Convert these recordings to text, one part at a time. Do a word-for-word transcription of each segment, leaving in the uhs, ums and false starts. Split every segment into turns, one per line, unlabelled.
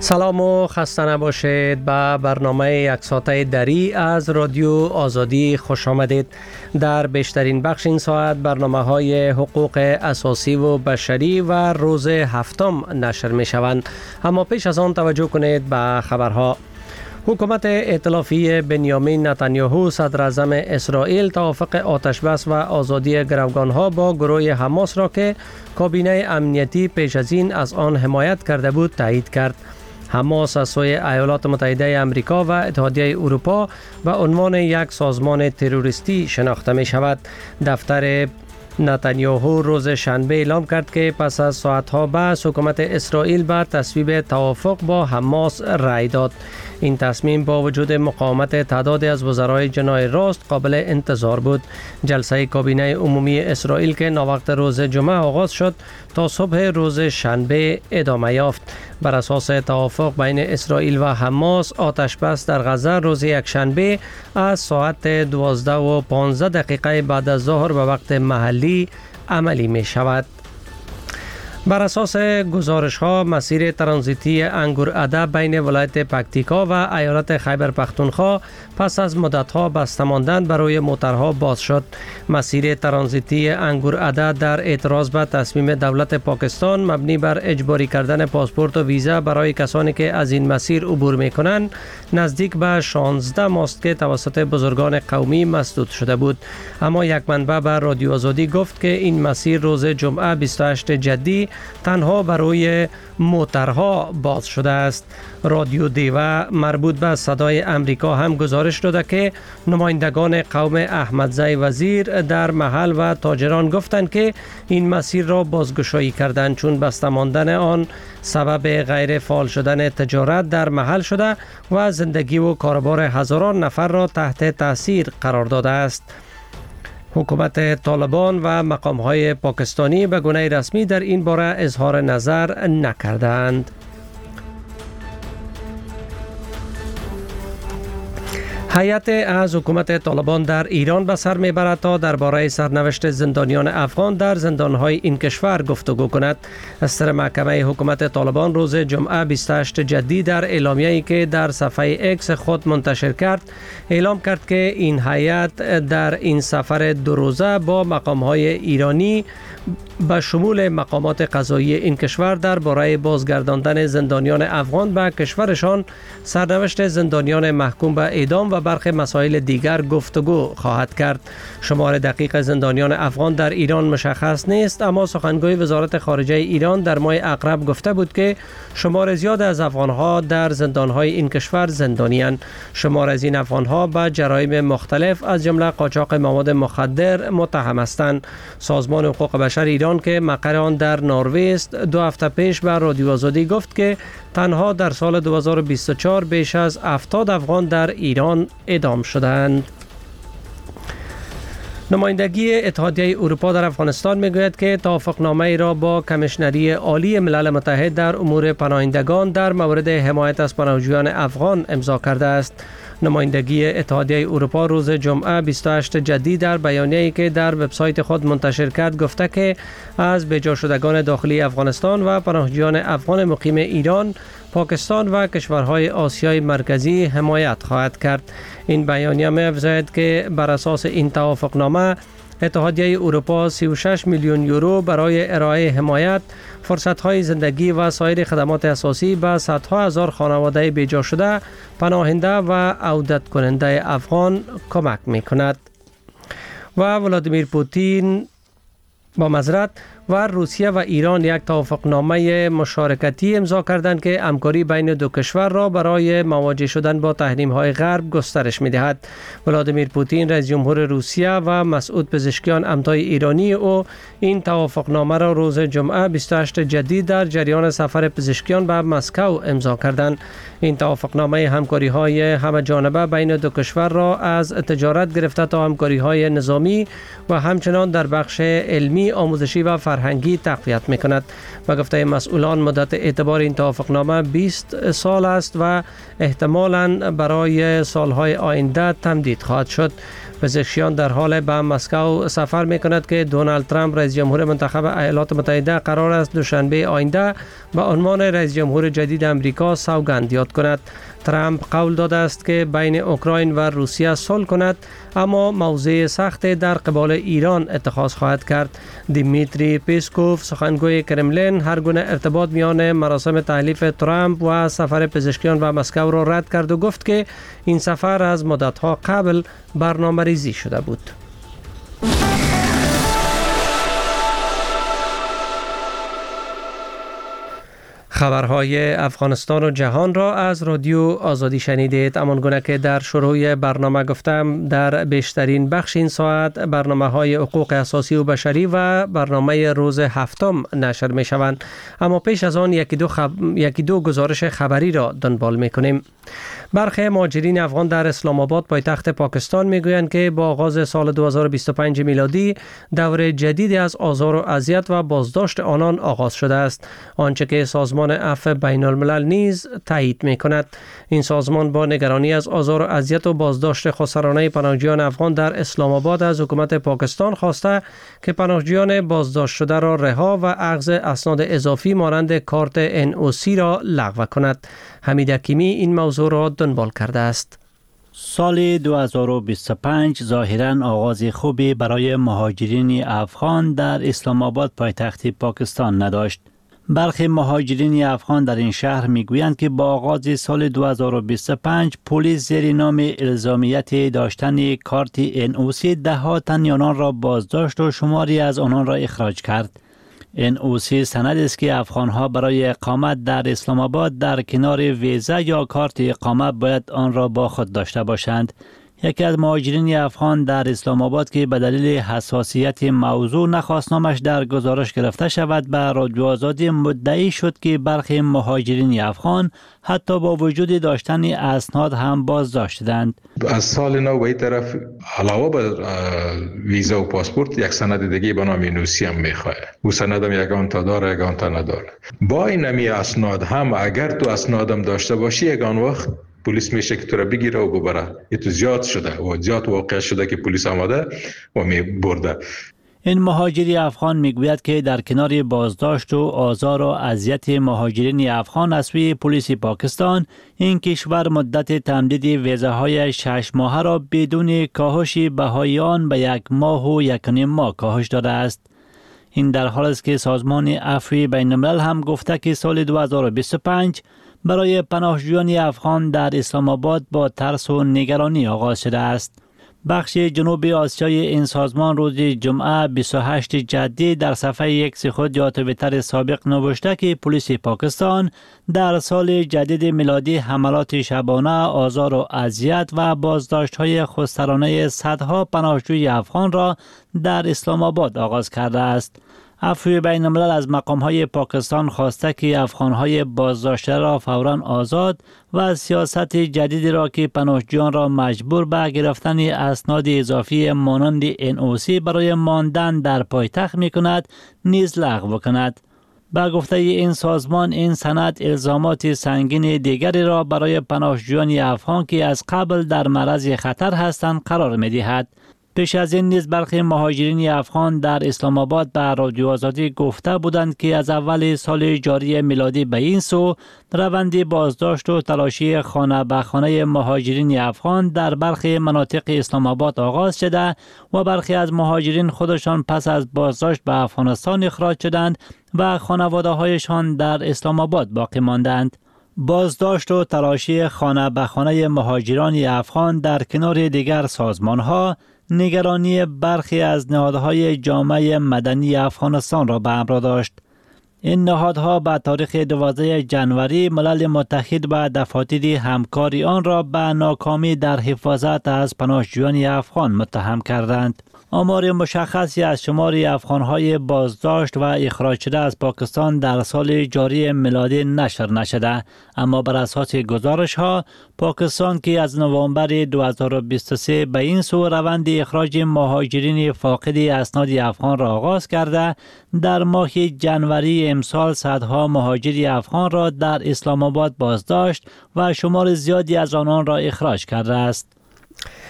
سلام و خسته نباشید. به برنامه یک ساعته دری از رادیو آزادی خوش آمدید. در بیشترین بخش این ساعت برنامه های حقوق اساسی و بشری و روز هفتم نشر می شوند. اما پیش از آن توجه کنید به خبرها. حکومت ائتلافی بنیامین نتانیاهو صدر اعظم اسرائیل توافق آتش بس و آزادی گروگانها با گروه حماس را که کابینه امنیتی پیش از این از آن حمایت کرده بود تایید کرد. حماس از سوی ایالات متحده آمریکا و اتحادیه اروپا به عنوان یک سازمان تروریستی شناخته می شود. دفتر نتانیاهو روز شنبه اعلام کرد که پس از ساعتها بعد حکومت اسرائیل به تصویب توافق با حماس رأی داد. این تصمیم با وجود مقاومت تعدادی از وزرای جناح راست قابل انتظار بود. جلسه کابینه عمومی اسرائیل که ناوقت روز جمعه آغاز شد تا صبح روز شنبه ادامه یافت. بر اساس توافق بین اسرائیل و حماس آتش بس در غزه روز یکشنبه از ساعت دوازده و پانزده دقیقه بعد از ظهر به وقت محلی عملی می شود. بر اساس گزارش ها مسیر ترانزیتی انگورعده بین ولایت پکتیکا و ایالت خیبر پختونخوا پس از مدت ها بسته ماندن برای موترها باز شد. مسیر ترانزیتی انگورعده در اعتراض به تصمیم دولت پاکستان مبنی بر اجباری کردن پاسپورت و ویزا برای کسانی که از این مسیر عبور می کنند نزدیک به شانزده ماست که توسط بزرگان قومی مسدود شده بود. اما یک منبع به رادیو آزادی گفت که این مسیر روز جمعه بیست و هشتم جدی تنها برای موترها باز شده است. رادیو دیوه مربوط به صدای امریکا هم گزارش داده که نمایندگان قوم احمدزی وزیر در محل و تاجران گفتند که این مسیر را بازگشایی کردند چون بسته ماندن آن سبب غیر فعال شدن تجارت در محل شده و زندگی و کاربار هزاران نفر را تحت تاثیر قرار داده است. حکومت طالبان و مقام‌های پاکستانی به گونه رسمی در این باره اظهار نظر نکردند. هیئت از حکومت طالبان در ایران به سر میبرد تا درباره سرنوشت زندانیان افغان در زندانهای این کشور گفتگو کند. سر محکمه حکومت طالبان روز جمعه بیست و هشتم جدی در اعلامیه‌ای که در صفحه اکس خود منتشر کرد اعلام کرد که این هیئت در این سفر دو روزه با مقام‌های ایرانی به شمول مقامات قضایی این کشور درباره بازگرداندن زندانیان افغان به کشورشان، سرنوشت زندانیان محکوم به اعدام و برخی مسائل دیگر گفتگو خواهد کرد. شمار دقیق زندانیان افغان در ایران مشخص نیست، اما سخنگوی وزارت خارجه ایران در ماه اقرب گفته بود که شمار زیاد از افغانها در زندانهای این کشور زندانی‌اند. شمار از این افغانها به جرایم مختلف از جمله قاچاق مواد مخدر متهم هستند. سازمان حقوق بشر ایران که مقر آن در نروژ است دو هفته پیش به رادیو آزادی گفت که تنها در سال دو هزار و بیست و چهار بیش از هفتاد افغان در ایران اعدام شدند. نمایندگی اتحادیه اروپا در افغانستان میگوید که توافقنامه ای را با کمیشنری عالی ملل متحد در امور پناهندگان در مورد حمایت از پناهجویان افغان امضا کرده است. نمایندگی اتحادیه اروپا روز جمعه بیست و هشتم جدی در بیانیه‌ای که در وبسایت خود منتشر کرد گفته که از بجا شدگان داخلی افغانستان و پناهجویان افغان مقیم ایران، پاکستان و کشورهای آسیای مرکزی حمایت خواهد کرد. این بیانیه می‌افزاید که بر اساس این توافقنامه اتحادیه اروپا سی و شش میلیون یورو برای ارائه حمایت، فرصت‌های زندگی و سایر خدمات اساسی به صدها هزار خانواده بیجا شده، پناهنده و عودت کننده افغان کمک می‌کند. و ولادیمیر پوتین با معذرت و روسیه و ایران یک توافقنامه مشارکتی امضا کردند که همکاری بین دو کشور را برای مواجه شدن با تحریم‌های غرب گسترش می‌دهد. ولادیمیر پوتین رئیس جمهور روسیه و مسعود پزشکیان همتای ایرانی او این توافقنامه را روز جمعه بیست و هشتم جدی در جریان سفر پزشکیان به مسکو امضا کردند. این توافقنامه همکاری‌های همه جانبه بین دو کشور را از تجارت گرفته تا همکاری‌های نظامی و همچنان در بخش علمی، آموزشی و فرهنگی تقویت می‌کند. به گفته مسئولان مدت اعتبار این توافقنامه بیست سال است و احتمالاً برای سالهای آینده تمدید خواهد شد. پزشکیان در حال به مسکو سفر می‌کند که دونالد ترامپ رئیس جمهور منتخب ایالات متحده قرار است دوشنبه آینده به عنوان رئیس جمهور جدید امریکا سوگند یاد کند. ترامپ قول داده است که بین اوکراین و روسیه صلح کند، اما موضع سخت در قبال ایران اتخاذ خواهد کرد. دیمیتری پیسکوف سخنگوی کرملین هر گونه ارتباط میان مراسم تحلیف ترامپ و سفر پزشکیان به مسکو را رد کرد و گفت که این سفر از مدت‌ها قبل برنامه‌ریزی شده بود. خبرهای افغانستان و جهان را از رادیو آزادی شنیدید. همان گونه که در شروع برنامه گفتم، در بیشترین بخش این ساعت برنامه های حقوق اساسی و بشری و برنامه روز هفتم نشر می شوند، اما پیش از آن یکی دو, خب... یکی دو گزارش خبری را دنبال می کنیم. برخی مهاجرین افغان در اسلام آباد پایتخت پاکستان میگویند که با آغاز سال دو هزار و بیست و پنج میلادی دور جدیدی از آزار و اذیت و بازداشت آنان آغاز شده است، آنچه که سازمان عفو بین الملل نیز تایید میکند. این سازمان با نگرانی از آزار و اذیت و بازداشت خسرانه پناهجویان افغان در اسلام آباد از حکومت پاکستان خواسته که پناهجویان بازداشت شده را رها و اخذ اسناد اضافی مانند کارت ان او سی را لغو کند. حمید حکیمی این موضوع را دنبال کرده است.
سال دو هزار و بیست و پنج ظاهراً آغاز خوبی برای مهاجرین افغان در اسلام آباد پایتخت پاکستان نداشت. برخی مهاجرین افغان در این شهر میگویند که با آغاز سال دو هزار و بیست و پنج پلیس زیر نام الزامیت داشتن کارت ان او سی ده ها تن آنان را بازداشت و شماری از آنان را اخراج کرد. ان او سی سند است که افغانها برای اقامت در اسلام آباد در کنار ویزا یا کارت اقامت باید آن را با خود داشته باشند. یکی از مهاجرین افغان در اسلام آباد که به دلیل حساسیت موضوع نخواست نامش در گزارش گرفته شود به رادیو آزادی مدعی شد که برخی مهاجرین افغان حتی با وجود داشتن اسناد هم بازداشت شدند.
از سال نو به این طرف علاوه بر ویزا و پاسپورت یک سند دیگه به نام نوسی هم میخواه. او سند هم یگان تا داره یگان تا نداره. با این نمی اسناد هم اگر تو اسنادم داشته باشی یگان وقت پلیس میشه که تو را بگیره و ببره. این تو زیاد شده و زیاد واقع شده که پلیس آمده و می برده.
این مهاجری افغان میگوید که در کنار بازداشت و آزار و اذیت مهاجرین افغان از سوی پلیس پاکستان، این کشور مدت تمدید ویزاهای شش ماهه را بدون کاهش بهای آن به یک ماه و یک نیم ماه کاهش داده است. این در حال است که سازمان عفو بین الملل هم گفته که سال دو هزار و بیست و پنج برای پناهجویان افغان در اسلام آباد با ترس و نگرانی آغاز شده است. بخش جنوب آسیای این سازمان روز جمعه بیست و هشتم جدی در صفحه ایکس خود یا توییتر سابق نوشته که پلیس پاکستان در سال جدید میلادی حملات شبانه، آزار و اذیت و بازداشت‌های خسترانه صدها پناهجوی افغان را در اسلام آباد آغاز کرده است. عفو بین الملل از مقام‌های پاکستان خواسته که افغان‌های بازداشته را فوراً آزاد و سیاست جدیدی را که پناهجویان را مجبور به گرفتن اسناد اضافی مانند ان او سی برای ماندن در پایتخت می‌کند نیز لغو کند. با گفته این سازمان، این سند الزامات سنگین دیگری را برای پناهجویان افغان که از قبل در معرض خطر هستند قرار می‌دهد. پیش از این نیز برخی مهاجرین افغان در اسلام آباد به رادیو آزادی گفته بودند که از اول سال جاری میلادی به این سو روند بازداشت و تلاشی خانه به خانه مهاجرین افغان در برخی مناطق اسلام آباد آغاز شده و برخی از مهاجرین خودشان پس از بازداشت به افغانستان اخراج شدند و خانواده هایشان در اسلام آباد باقی ماندند. بازداشت و تلاشی خانه به خانه مهاجران افغان در کنار دیگر سازمان ها نگرانی برخی از نهادهای جامعه مدنی افغانستان را به همراه داشت. این نهادها به تاریخ دوازده ژانویه ملل متحد و دفاتر همکاری آن را به ناکامی در حفاظت از پناهجویان افغان متهم کردند. آمار مشخصی از شمار افغانهای بازداشت و اخراج شده از پاکستان در سال جاری میلادی نشر نشده، اما بر اساس گزارش ها پاکستان که از نوامبر دو هزار و بیست و سه به این سو روند اخراج مهاجرین فاقد اسناد افغان را آغاز کرده، در ماه ژانویه امسال صدها مهاجر افغان را در اسلام آباد بازداشت و شمار زیادی از آنان را اخراج کرده است.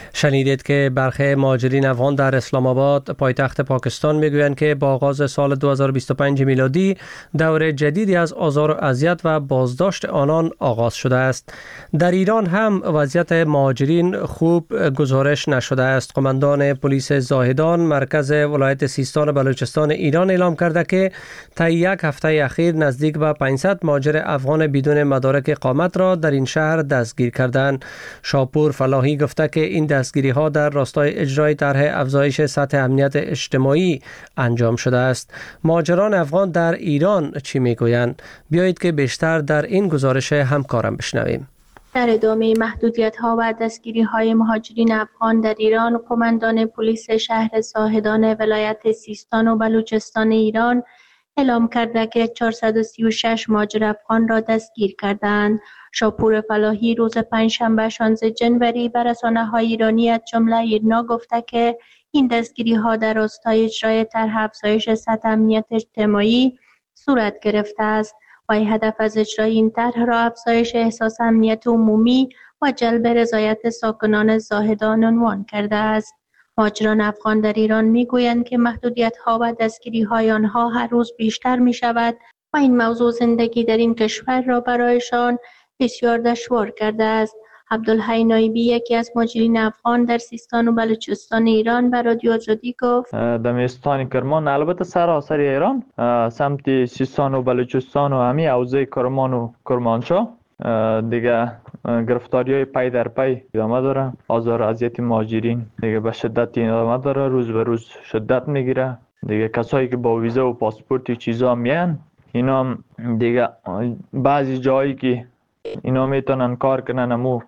شنیدید که برخی مهاجرین افغان در اسلام آباد پایتخت پاکستان میگویند که با آغاز سال دو هزار و بیست و پنج میلادی دور جدیدی از آزار و اذیت و بازداشت آنان آغاز شده است. در ایران هم وضعیت مهاجرین خوب گزارش نشده است. قماندان پلیس زاهدان مرکز ولایت سیستان و بلوچستان ایران اعلام کرده که طی یک هفته اخیر نزدیک به پانصد مهاجر افغان بدون مدارک اقامت را در این شهر دستگیر کردند. شاپور فلاحی گفته که این دستگیری ها در راستای اجرای طرح افزایش سطح امنیت اجتماعی انجام شده است. مهاجران افغان در ایران چی میگویند؟ بیایید که بیشتر در این گزارش همکارم بشنویم.
در ادامه محدودیت‌ها و دستگیری‌های مهاجرین افغان در ایران، قماندان پلیس شهر زاهدان ولایت سیستان و بلوچستان ایران اعلام کرده که چهارصد و سی و شش مهاجر افغان را دستگیر کردند. شاپور فلاحی روز پنجشنبه شانزده جنوری به رسانه‌های ایرانی از جمله ایرنا گفته که این دستگیری‌ها در راستای اجرای طرح افزایش سطح امنیت اجتماعی صورت گرفته است و هدف از اجرای این طرح را افزایش احساس امنیت عمومی و جلب رضایت ساکنان زاهدان عنوان کرده است. مهاجران افغان در ایران میگویند که محدودیت‌ها و دستگیری‌های آنها هر روز بیشتر می‌شود و این موضوع زندگی در این کشور را برایشان بسیار دشوار کرده است. عبدالحی نایبی یکی از مهاجرین افغان در سیستان و بلوچستان ایران به رادیو آزادی گفت
در میستان کرمان، البته سراسر ایران، سمت سیستان و بلوچستان و همین حوزه کرمان و کرمانشاه دیگه گرفتاری های پی در پی ادامه داره. آزار و اذیت مهاجرین دیگه به شدت ادامه داره، روز به روز شدت میگیره. دیگه کسایی که با ویزا و پاسپورت چیزا میان، اینا هم دیگه بعضی جایی که اینا میتونن کار کنن، امو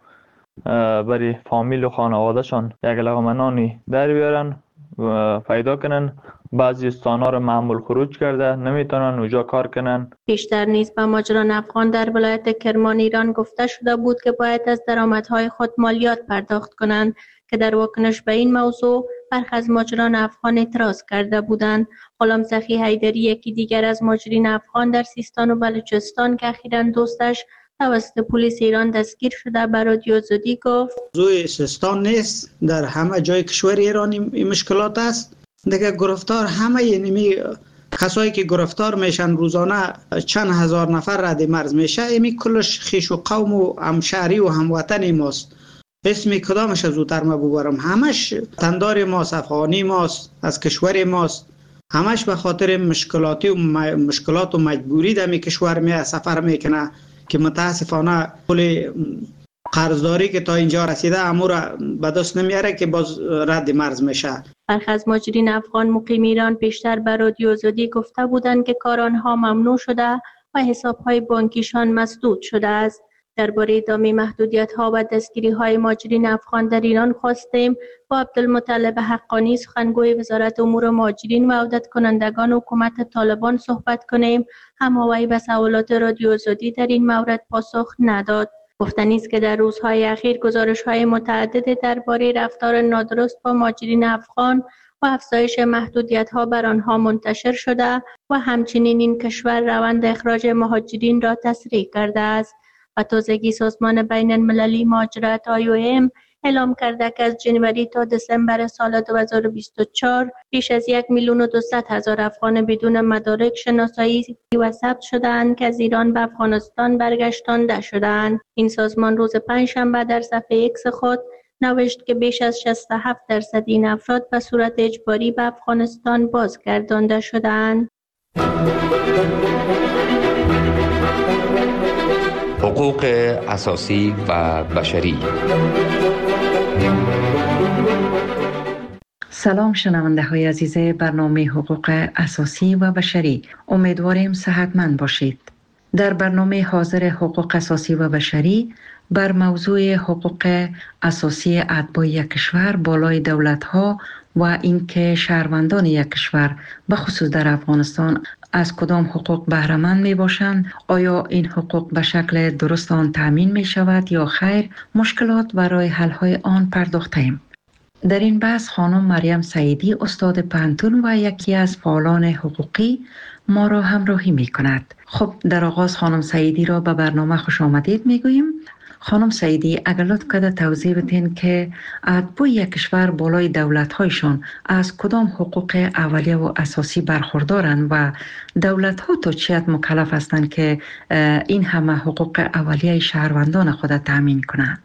برای فامیل و خانوادهشان یک لقمه در بیارن و پیدا کنن. بعضی استان‌ها رو معمول خروج کرده، نمیتونن اونجا کار کنن.
بیشتر نیز به مهاجران افغان در ولایت کرمان ایران گفته شده بود که باید از درآمدهای خود مالیات پرداخت کنند که در واکنش به این موضوع برخی از مهاجران افغان اعتراض کرده بودند. غلام سخی حیدری یکی دیگر از مهاجرین افغان در سیستان و بلوچستان که اخیراً دوستش توسط پلیس ایران دستگیر شده به رادیو آزادی گفت
موضوع سیستان نیست، در همه جای کشور ایران این مشکلات است. دیگه گرفتار همه اینمی کسایی که گرفتار میشن روزانه چند هزار نفر رد مرز میشه، ایمی کلش خیش و قوم و همشهری و هموطن ماست. اسمی کدامش زودتر ما ببرم، همش تندار ماست، افغانی ماست، از کشور ماست. همش به خاطر مشکلاتی و مشکلات و مجبوری در می کشور می سفر میکنه که متاسفانه پول قرضداری که تا اینجا رسیده امور به دست نمیاره که باز رد مرز میشه.
برخی از مهاجرین افغان مقیم ایران بیشتر به رادیو آزادی گفته بودند که کار آنها ممنوع شده و حساب‌های بانکیشان مسدود شده است. درباره ادامه محدودیت‌ها و دستگیری‌های مهاجرین افغان در ایران خواستیم با عبدالمطلب حقانی سخنگوی وزارت امور مهاجرین و عودت کنندگان حکومت طالبان صحبت کنیم، اما وی به سوالات رادیو آزادی در این مورد پاسخ نداد. گفتنی است که در روزهای اخیر گزارش‌های متعدد درباره رفتار نادرست با مهاجرین افغان و افزایش محدودیت‌ها بر آنها منتشر شده و همچنین این کشور روند اخراج مهاجرین را تسریع کرده است. و تازگی سازمان بین المللی مهاجرت آی او ام اعلام کرده که از جنوری تا دسامبر سال دو هزار و بیست و چهار بیش از یک میلیون و دویست هزار افغان بدون مدارک شناسایی و ثبت شدند که از ایران به افغانستان برگشتانده شدند. این سازمان روز پنجشنبه در صفحه ایکس خود نوشت که بیش از شصت و هفت درصد این افراد به صورت اجباری به افغانستان بازگردانده شدند.
حقوق اساسی و بشری.
سلام شنونده های عزیز برنامه حقوق اساسی و بشری، امیدواریم صحتمند باشید. در برنامه حاضر حقوق اساسی و بشری بر موضوع حقوق اساسی اتباع یک کشور بالای دولت ها و اینکه شهروندان یک کشور به خصوص در افغانستان از کدام حقوق بهره مند می باشند، آیا این حقوق به شکل درست آن تامین می شود یا خیر، مشکلات و راه حل های آن پرداختیم. در این بحث خانم مریم سعیدی استاد پانتون و یکی از فعالان حقوقی ما را همراهی می کند. خب در آغاز خانم سعیدی را به برنامه خوش آمدید می گوییم. خانم سعیدی اگر لطف کرده توضیح بدین که اتباع یک کشور بالای دولت‌هایشان از کدام حقوق اولیه و اساسی برخوردارند و دولت‌ها تا چه حد مکلف هستند که این همه حقوق اولیه شهروندان خود تامین کنند؟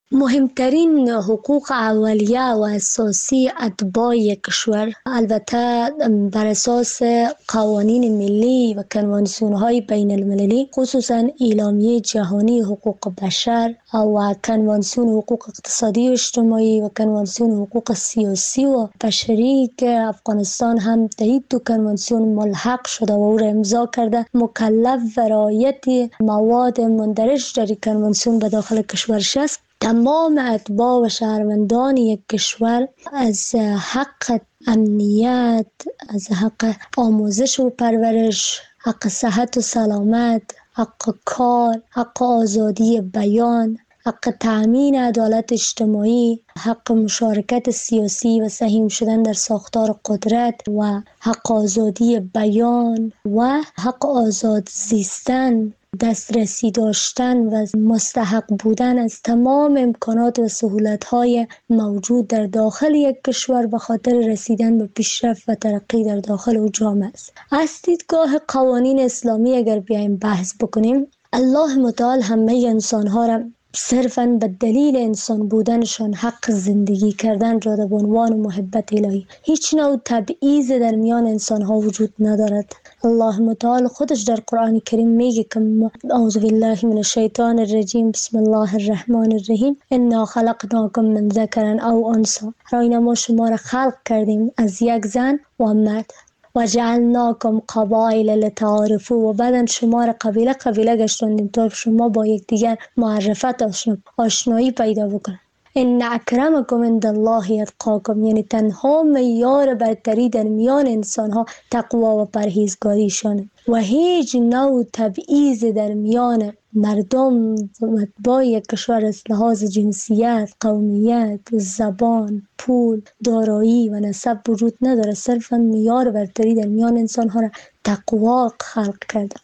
مهمترین حقوق اولیه و اساسی اتباع یک کشور البته بر اساس قوانین ملی و کنوانسیون‌های بین المللی، خصوصا اعلامیه جهانی حقوق بشر و کنوانسیون حقوق اقتصادی و اجتماعی و کنوانسیون حقوق سیاسی و بشری که افغانستان هم در این دو کنوانسیون ملحق شده و او را امضا کرده، مکلف و رعایت مواد مندرج در کنوانسیون به داخل کشورش است. تمام اتباع و شهروندان یک کشور از حق امنیت، از حق آموزش و پرورش، حق صحت و سلامت، حق کار، حق آزادی بیان، حق تأمین عدالت اجتماعی، حق مشارکت سیاسی و سهیم شدن در ساختار قدرت و حق آزادی بیان و حق آزاد زیستن، دسترسی داشتن و مستحق بودن از تمام امکانات و سهولت‌های موجود در داخل یک کشور به خاطر رسیدن به پیشرفت و ترقی در داخل او جامعه است. از دیدگاه قوانین اسلامی اگر بیایم بحث بکنیم، الله متعال همه انسان‌ها را صرفاً به دلیل انسان بودنشان حق زندگی کردن داده به عنوان محبت الهی. هیچ نوع تبعیض در میان انسان‌ها وجود ندارد. الله متعال خودش در قرآن کریم میگه که اعوذ بالله من الشیطان الرجیم بسم الله الرحمن الرحیم انا خلقناکم من ذکر او انثی، راینا ما شما را خلق کردیم از یک زن و مرد و جعلناکم قبایل لتعارفوا، و بعدن شما را قبیله قبیله گشتاندیم تا شما با یکدیگر معرفت آشنایی پیدا بکنید. ان اکرمکم عند الله اتقاکم، یعنی تنها معیار برتری در میان انسان ها تقوا و پرهیزگاریشانه و هیچ نوع تبعیض در میان مردم با یک کشور از لحاظ جنسیت، قومیت، زبان، پول، دارایی و نسب وجود نداره. صرفا معیار برتری در میان انسان ها را تقوا خلق کرده.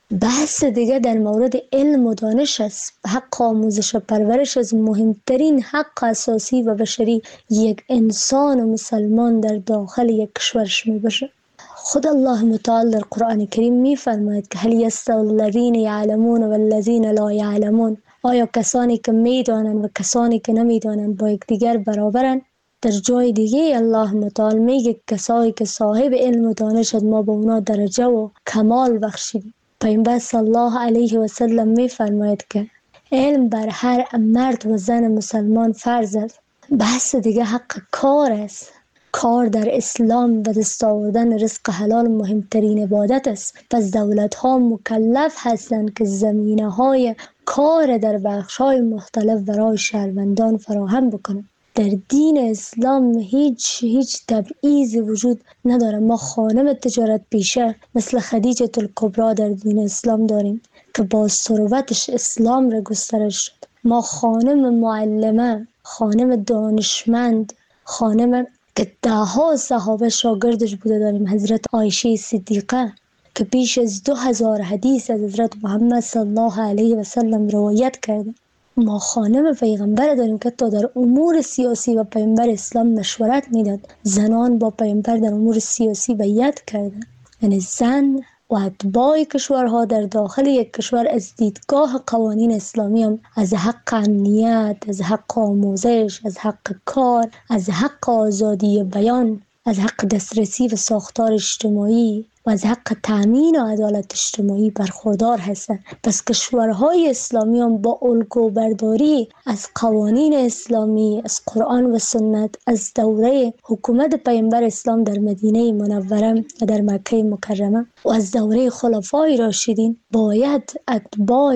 بحث دیگه در مورد علم و دانش است. حق آموزش و پرورش از مهمترین حق اساسی و بشری یک انسان و مسلمان در داخل یک کشورش می باشه. خود الله متعال در قرآن کریم می فرماید که هل یستوی الذین یعلمون و الذین لا یعلمون، آیا کسانی که می دانند و کسانی که نمی دانند با یکدیگر برابرند؟ در جای دیگه الله متعال میگه کسایی که صاحب علم و دانش ما با اونا درجه و کمال بخشیدیم. پیامبر صلی الله علیه و سلم می فرماید که علم بر هر مرد و زن مسلمان فرض است. بحث دیگه حق کار است. کار در اسلام و دست آوردن رزق حلال مهمترین عبادت است. پس دولت ها مکلف هستند که زمینه های کار در بخش های مختلف برای شهروندان فراهم بکنند. در دین اسلام هیچ هیچ تبعیض وجود نداره. ما خانم تجارت پیشه مثل خدیجه الکبری در دین اسلام داریم که با ثروتش اسلام را گسترش شد. ما خانم معلمه، خانم دانشمند، خانم که ده ها صحابه شاگردش بوده داریم، حضرت عایشه صدیقه که بیش از دو هزار حدیث از حضرت محمد صلی الله علیه و سلم روایت کرده. ما خانم پیغمبر داریم که تا در امور سیاسی و پیغمبر اسلام مشورت میداد. زنان با پیغمبر در امور سیاسی بیعت کردن. یعنی زن و اتباع کشورها در داخل یک کشور از دیدگاه قوانین اسلامی هم از حق امنیت، از حق آموزش، از حق کار، از حق آزادی بیان، از حق دسترسی و ساختار اجتماعی و از حق تأمین و عدالت اجتماعی برخوردار هستند. پس کشورهای اسلامی هم با الگو برداری از قوانین اسلامی، از قرآن و سنت، از دوره حکومت پیامبر اسلام در مدینه منوره و در مکه مکرمه و از دوره خلفای راشدین باید اتباع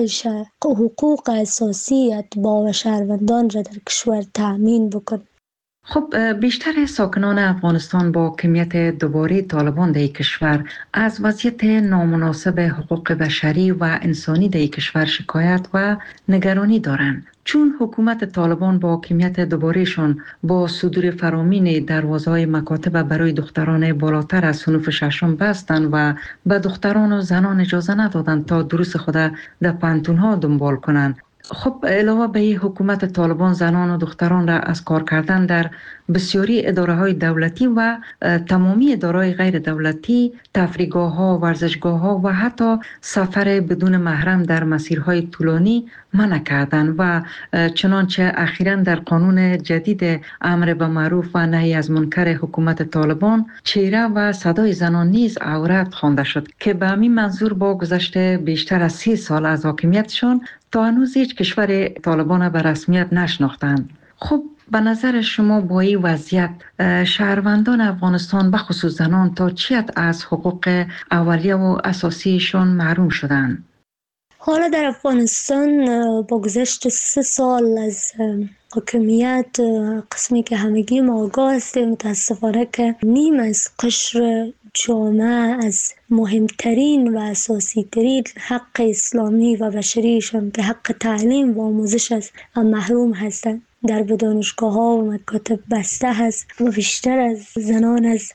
حقوق اساسی اتباع و شهروندان را در کشور تأمین بکن.
خب بیشتر ساکنان افغانستان با کمیت دوباره طالبان در کشور از وضعیت نامناسب حقوق بشری و انسانی در کشور شکایت و نگرانی دارند. چون حکومت طالبان با کمیت دوبارهشان با صدور فرامین دروازه‌های مکاتب برای دختران بالاتر از صنف ششم بستند و به دختران و زنان اجازه ندادند تا دروس خود در پانتون‌ها دنبال کنند. خب علاوه به این حکومت طالبان زنان و دختران را از کار کردن در بسیاری اداره های دولتی و تمامی اداره غیر دولتی، تفریحگاه ها، ورزشگاه ها و حتی سفر بدون محرم در مسیرهای طولانی منع کردند و چنانچه اخیراً در قانون جدید امر به معروف و نهی از منکر حکومت طالبان چهره و صدای زنان نیز عورت خوانده شد که به همین منظور با گذشت بیشتر از سی سال از حاکمیتشان تا هنوز هیچ کشور طالبان به رسمیت نشناختند. خب به نظر شما با این وضعیت شهروندان افغانستان به خصوص زنان تا چی حد از حقوق اولیه و اساسیشان محروم شدند؟
حالا در افغانستان با گذشت سه سال از حاکمیت، قسمی که همگی ما آگاه هستیم متاسفانه که نیم از قشر جامعه از مهمترین و اساسی ترین حق اسلامی و بشریشان که حق تعلیم و آموزش است محروم هستند. در دانشگاه ها و مکاتب بسته هست و بیشتر از زنان از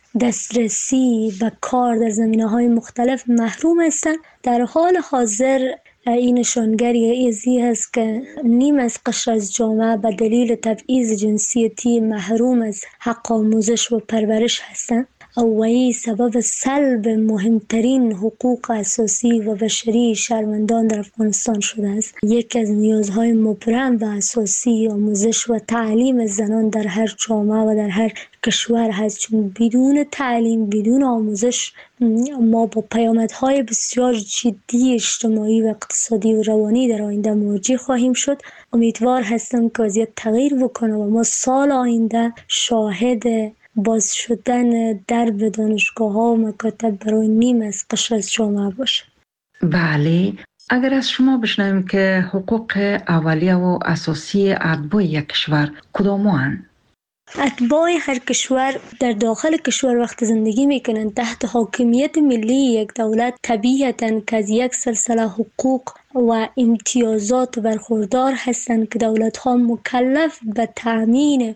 دسترسی و کار در زمینه های مختلف محروم هستند. در حال حاضر این نشانگری ازی هست که نیم از قشر از جامعه به دلیل تبعیض جنسیتی محروم از حق آموزش و پرورش هستند و این سبب سلب مهمترین حقوق اساسی و بشری شهروندان در افغانستان شده است. یکی از نیازهای مبرم و اساسی آموزش و تعلیم زنان در هر جامعه و در هر کشور هست، چون بدون تعلیم، بدون آموزش ما با پیامدهای بسیار جدی اجتماعی و اقتصادی و روانی در آینده مواجه خواهیم شد. امیدوار هستم که وضعیت تغییر بکنه و ما سال آینده شاهد باز شدن درب دانشگاه ها و مکاتب برای نیم از قشر از جامعه باشه.
بله، اگر از شما بشنویم که حقوق اولیه و اساسی اتباع یک کشور کدام هستند؟
اتباع هر کشور در داخل کشور وقت زندگی میکنن تحت حاکمیت ملی یک دولت، طبیعتاً که از یک سلسله حقوق و امتیازات برخوردار هستند که دولت ها مکلف به تأمین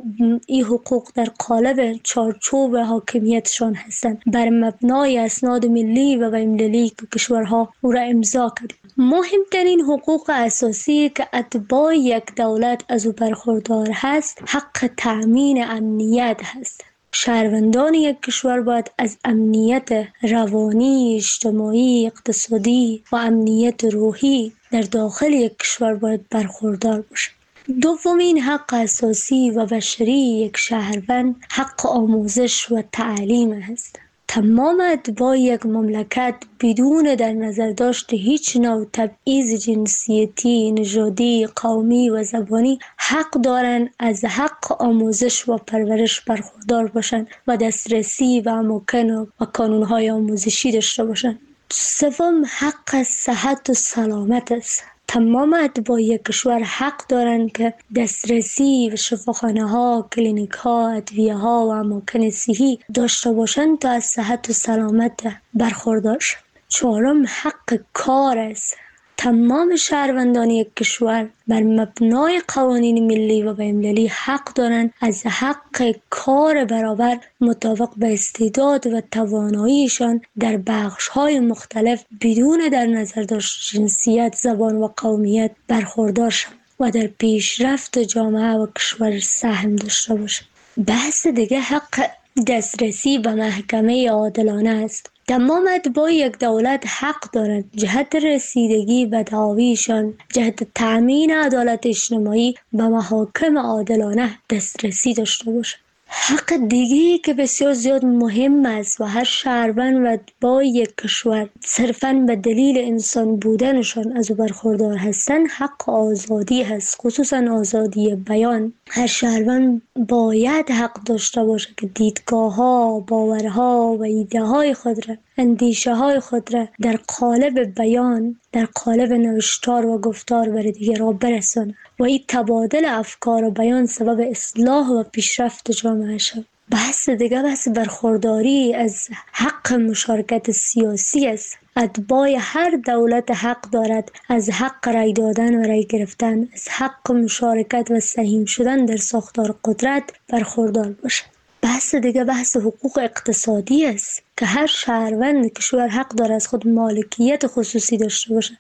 این حقوق در قالب چارچوب حاکمیتشان هستند بر مبنای اسناد ملی و بین‌المللی که کشورها او را امضا کرده. مهمترین حقوق اساسی که اتباع یک دولت از او برخوردار هست حق تأمین امنیت هست. شهروندان یک کشور باید از امنیت روانی، اجتماعی، اقتصادی و امنیت روحی در داخل یک کشور باید برخوردار باشند. دومین حق اساسی و بشری یک شهروند حق آموزش و تعلیم است. تمام اتباع یک مملکت بدون در نظر داشت هیچ نوع تبعیض جنسیتی، نژادی، قومی و زبانی حق دارند از حق آموزش و پرورش برخوردار باشند و دسترسی و اماکن و کانون‌های آموزشی داشته باشند. سوم حق صحت و سلامت است. تمام اتباع یک کشور حق دارند که دسترسی به شفاخانه ها، کلینیک ها، ادویه ها و اماکن صحی داشته باشند تا از صحت و سلامت برخوردار شوند. چهارم حق کار است. تمام شهروندان یک کشور بر مبنای قوانین ملی و بین‌المللی حق دارند از حق کار برابر مطابق به استعداد و تواناییشان در بخش‌های مختلف بدون در نظر داشت جنسیت، زبان و قومیت برخوردار شوند و در پیشرفت جامعه و کشور سهم داشته باشند. بحث دیگه حق دسترسی به محکمه عادلانه است. تمام اتباع یک دولت حق دارند جهت رسیدگی به دعاویشان، جهت تأمین عدالت اجتماعی به محاکم عادلانه دسترسی داشته باشند. حق دیگری که بسیار زیاد مهم است و هر شهروند و اتباع یک کشور صرفاً به دلیل انسان بودنشان از او برخوردار هستند حق آزادی هست، خصوصاً آزادی بیان. هر شهروند باید حق داشته باشه که دیدگاه‌ها، باورها و ایده‌های خود را، اندیشه‌های خود را در قالب بیان، در قالب نوشتار و گفتار بر دیگران برساند و این تبادل افکار و بیان سبب اصلاح و پیشرفت جامعه شد. بحث دیگه بحث برخورداری از حق مشارکت سیاسی است. اتباع هر دولت حق دارد از حق رای دادن و رای گرفتن، از حق مشارکت و سهیم شدن در ساختار قدرت برخوردار باشد. بحث دیگه بحث حقوق اقتصادی است که هر شهروند کشور حق دارد از خود مالکیت خصوصی داشته باشد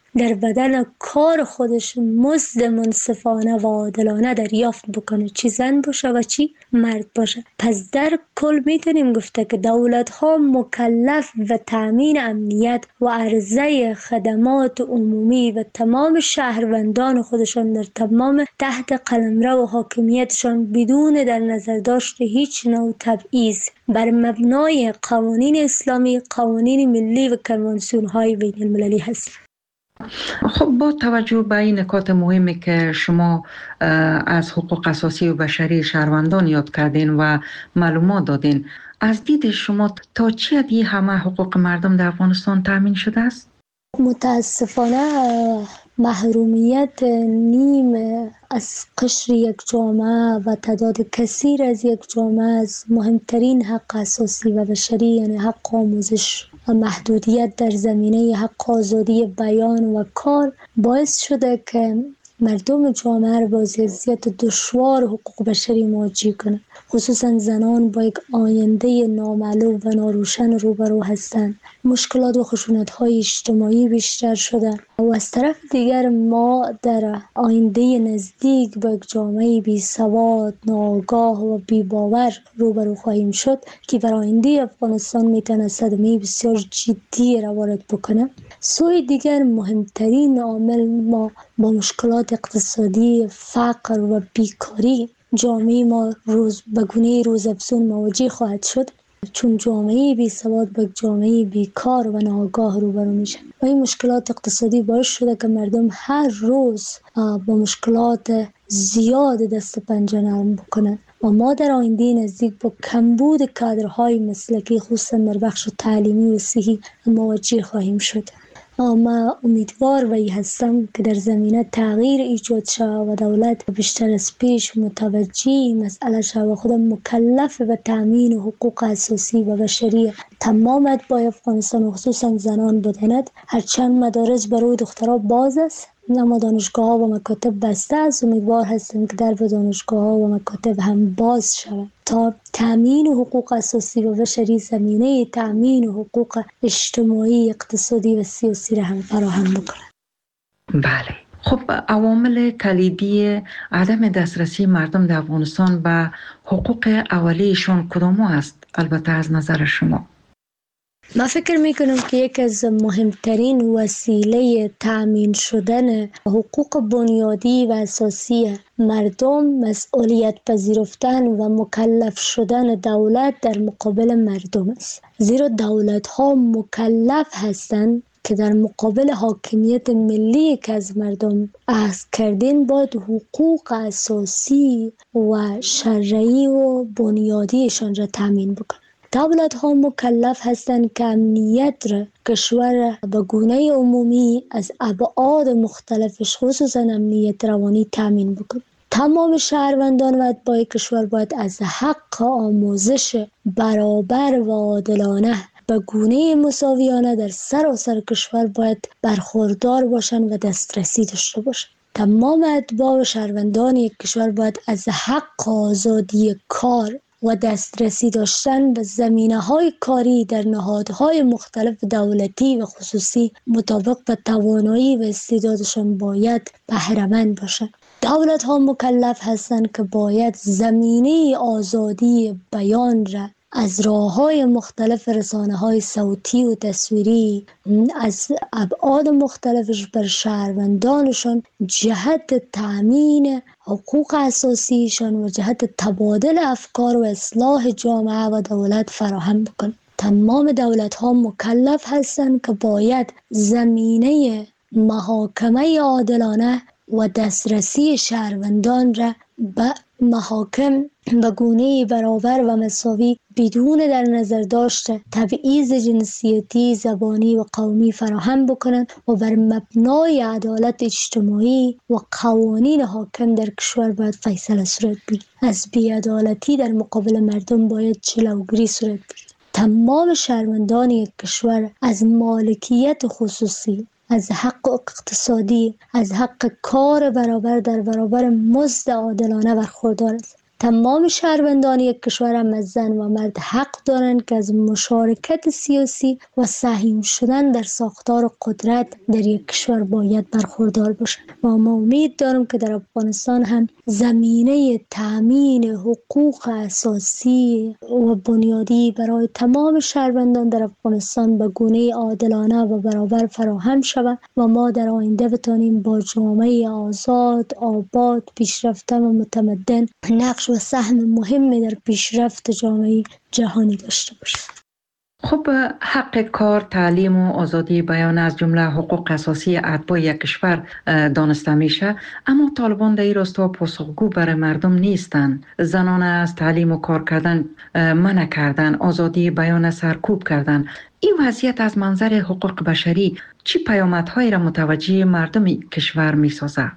در بدن کار خودش مزد منصفانه و عادلانه دریافت بکنه، چی زن باشه و چی مرد باشه. پس در کل میتونیم گفته که دولت ها مکلف و تامین امنیت و عرضه خدمات عمومی و تمام شهروندان خودشان در تمام تحت قلمرو و حاکمیتشان بدون در نظر داشت هیچ نوع تبعیض بر مبنای قوانین اسلامی، قوانین ملی و کنوانسیون های بین المللی هست.
خب با توجه به این نکات مهمی که شما از حقوق اساسی و بشری شهروندان یاد کردین و معلومات دادین، از دید شما تا چه حدی همه حقوق مردم در افغانستان تامین شده است؟
متاسفانه محرومیت نیم از قشر یک جامعه و تعداد کثیر از یک جامعه از مهمترین حق اساسی و بشری، یعنی حق آموزش و محدودیت در زمینه حق آزادی بیان و کار، باعث شده که مردم جامعه را با وضعیت دشوار حقوق بشری مواجه کنند. خصوصا زنان با یک آینده نامعلوم و ناروشن روبرو هستند. مشکلات و خشونت‌های اجتماعی بیشتر شده و از طرف دیگر ما در آینده نزدیک با یک جامعه بی سواد، ناآگاه و بی باور روبرو خواهیم شد که بر آینده افغانستان میتونه صدمه بسیار جدی را وارد بکنه. سوی دیگر مهمترین عامل ما با مشکلات اقتصادی، فقر و بیکاری جامعه ما روز به گونه روزافزون مواجه خواهد شد، چون جامعه بی سواد با جامعه بیکار و ناآگاه روبرو میشه و این مشکلات اقتصادی باعث شده که مردم هر روز با مشکلات زیاد دست پنجه نرم بکنند و ما در آینده نزدیک با کمبود کادرهای مسلکی خصوصا در بخش تعلیمی و صحی مواجه خواهیم شد. ما امیدوار و ای هستم که در زمینه تغییر ایجاد شود و دولت بیشتر از پیش متوجه مسئله شود و خود مکلف به تامین حقوق اساسی و بشری تمام اتباع افغانستان و خصوصا زنان بداند. هرچند مدارس برای دخترها باز است اما دانشگاه ها و مکاتب بسته است. امیدوار هستم که در دانشگاه ها و مکاتب هم باز شود تا تامین حقوق اساسی و بشری زمینه تامین حقوق اجتماعی، اقتصادی و سیاسی را هم فراهم بکنند.
بله. خب عوامل کلیدی عدم دسترسی مردم در افغانستان به حقوق اولیه‌شان کدام است؟ البته از نظر شما.
من فکر میکنم که یک از مهمترین وسیله تأمین شدن حقوق بنیادی و اساسی مردم مسئولیت پذیرفتن و مکلف شدن دولت در مقابل مردم است. زیرا دولت ها مکلف هستند که در مقابل حاکمیت ملی که از مردم اخذ کردین باید حقوق اساسی و شرعی و بنیادیشان را تأمین بکنند. دولت ها مکلف هستند که امنیت را کشور به گونه عمومی از ابعاد مختلفش خصوصا امنیت روانی تامین بکنند. تمام شهروندان و اتباع کشور باید از حق آموزش برابر و عادلانه به گونه مساویانه در سراسر کشور باید برخوردار باشند و دسترسی داشته باشند. تمام اتباع و شهروندان یک کشور باید از حق آزادی کار و دسترسی داشتن به زمینه‌های کاری در نهادهای مختلف دولتی و خصوصی مطابق به توانایی و استعدادشان باید بهره‌مند باشند. دولت‌ها مکلف هستند که باید زمینه آزادی بیان را از راه‌های مختلف رسانه‌های صوتی و تصویری از ابعاد مختلفش بر شهروندانشان جهت تأمین حقوق اساسیشان و جهت تبادل افکار و اصلاح جامعه و دولت فراهم بکنند. تمام دولت‌ها مکلف هستند که باید زمینه محاکمه عادلانه و دسترسی شهروندان را به محاکم به گونه برابر و مساوی بدون در نظر داشته تبعیض جنسیتی، زبانی و قومی فراهم بکنند و بر مبنای عدالت اجتماعی و قوانین حاکم در کشور باید فیصله صورت بگیرد. از بی‌عدالتی در مقابل مردم باید جلوگیری صورت بگیرد. تمام شهروندان یک کشور از مالکیت خصوصی، از حق اقتصادی، از حق کار برابر در برابر مزد عادلانه برخوردار است. تمام شهروندان یک کشور هم از زن و مرد حق دارند که از مشارکت سیاسی و سهم شدن در ساختار قدرت در یک کشور باید برخوردار باشند و ما امید دارم که در افغانستان هم زمینه تامین حقوق اساسی و بنیادی برای تمام شهروندان در افغانستان به گونه عادلانه و برابر فراهم شود و ما در آینده بتانیم با جامعه آزاد، آباد، پیشرفته و متمدن نقش و سهم مهمی در پیشرفت جامعه جهانی داشته باشیم.
خب حق کار، تعلیم و آزادی بیان از جمله حقوق اساسی اتباع یک کشور دانسته میشه، اما طالبان در این راستا پاسخگو برای مردم نیستند. زنان از تعلیم و کار کردن منع کردن، آزادی بیان سرکوب کردن. این وضعیت از منظر حقوق بشری چی پیامدهایی را متوجه مردم کشور میسازه؟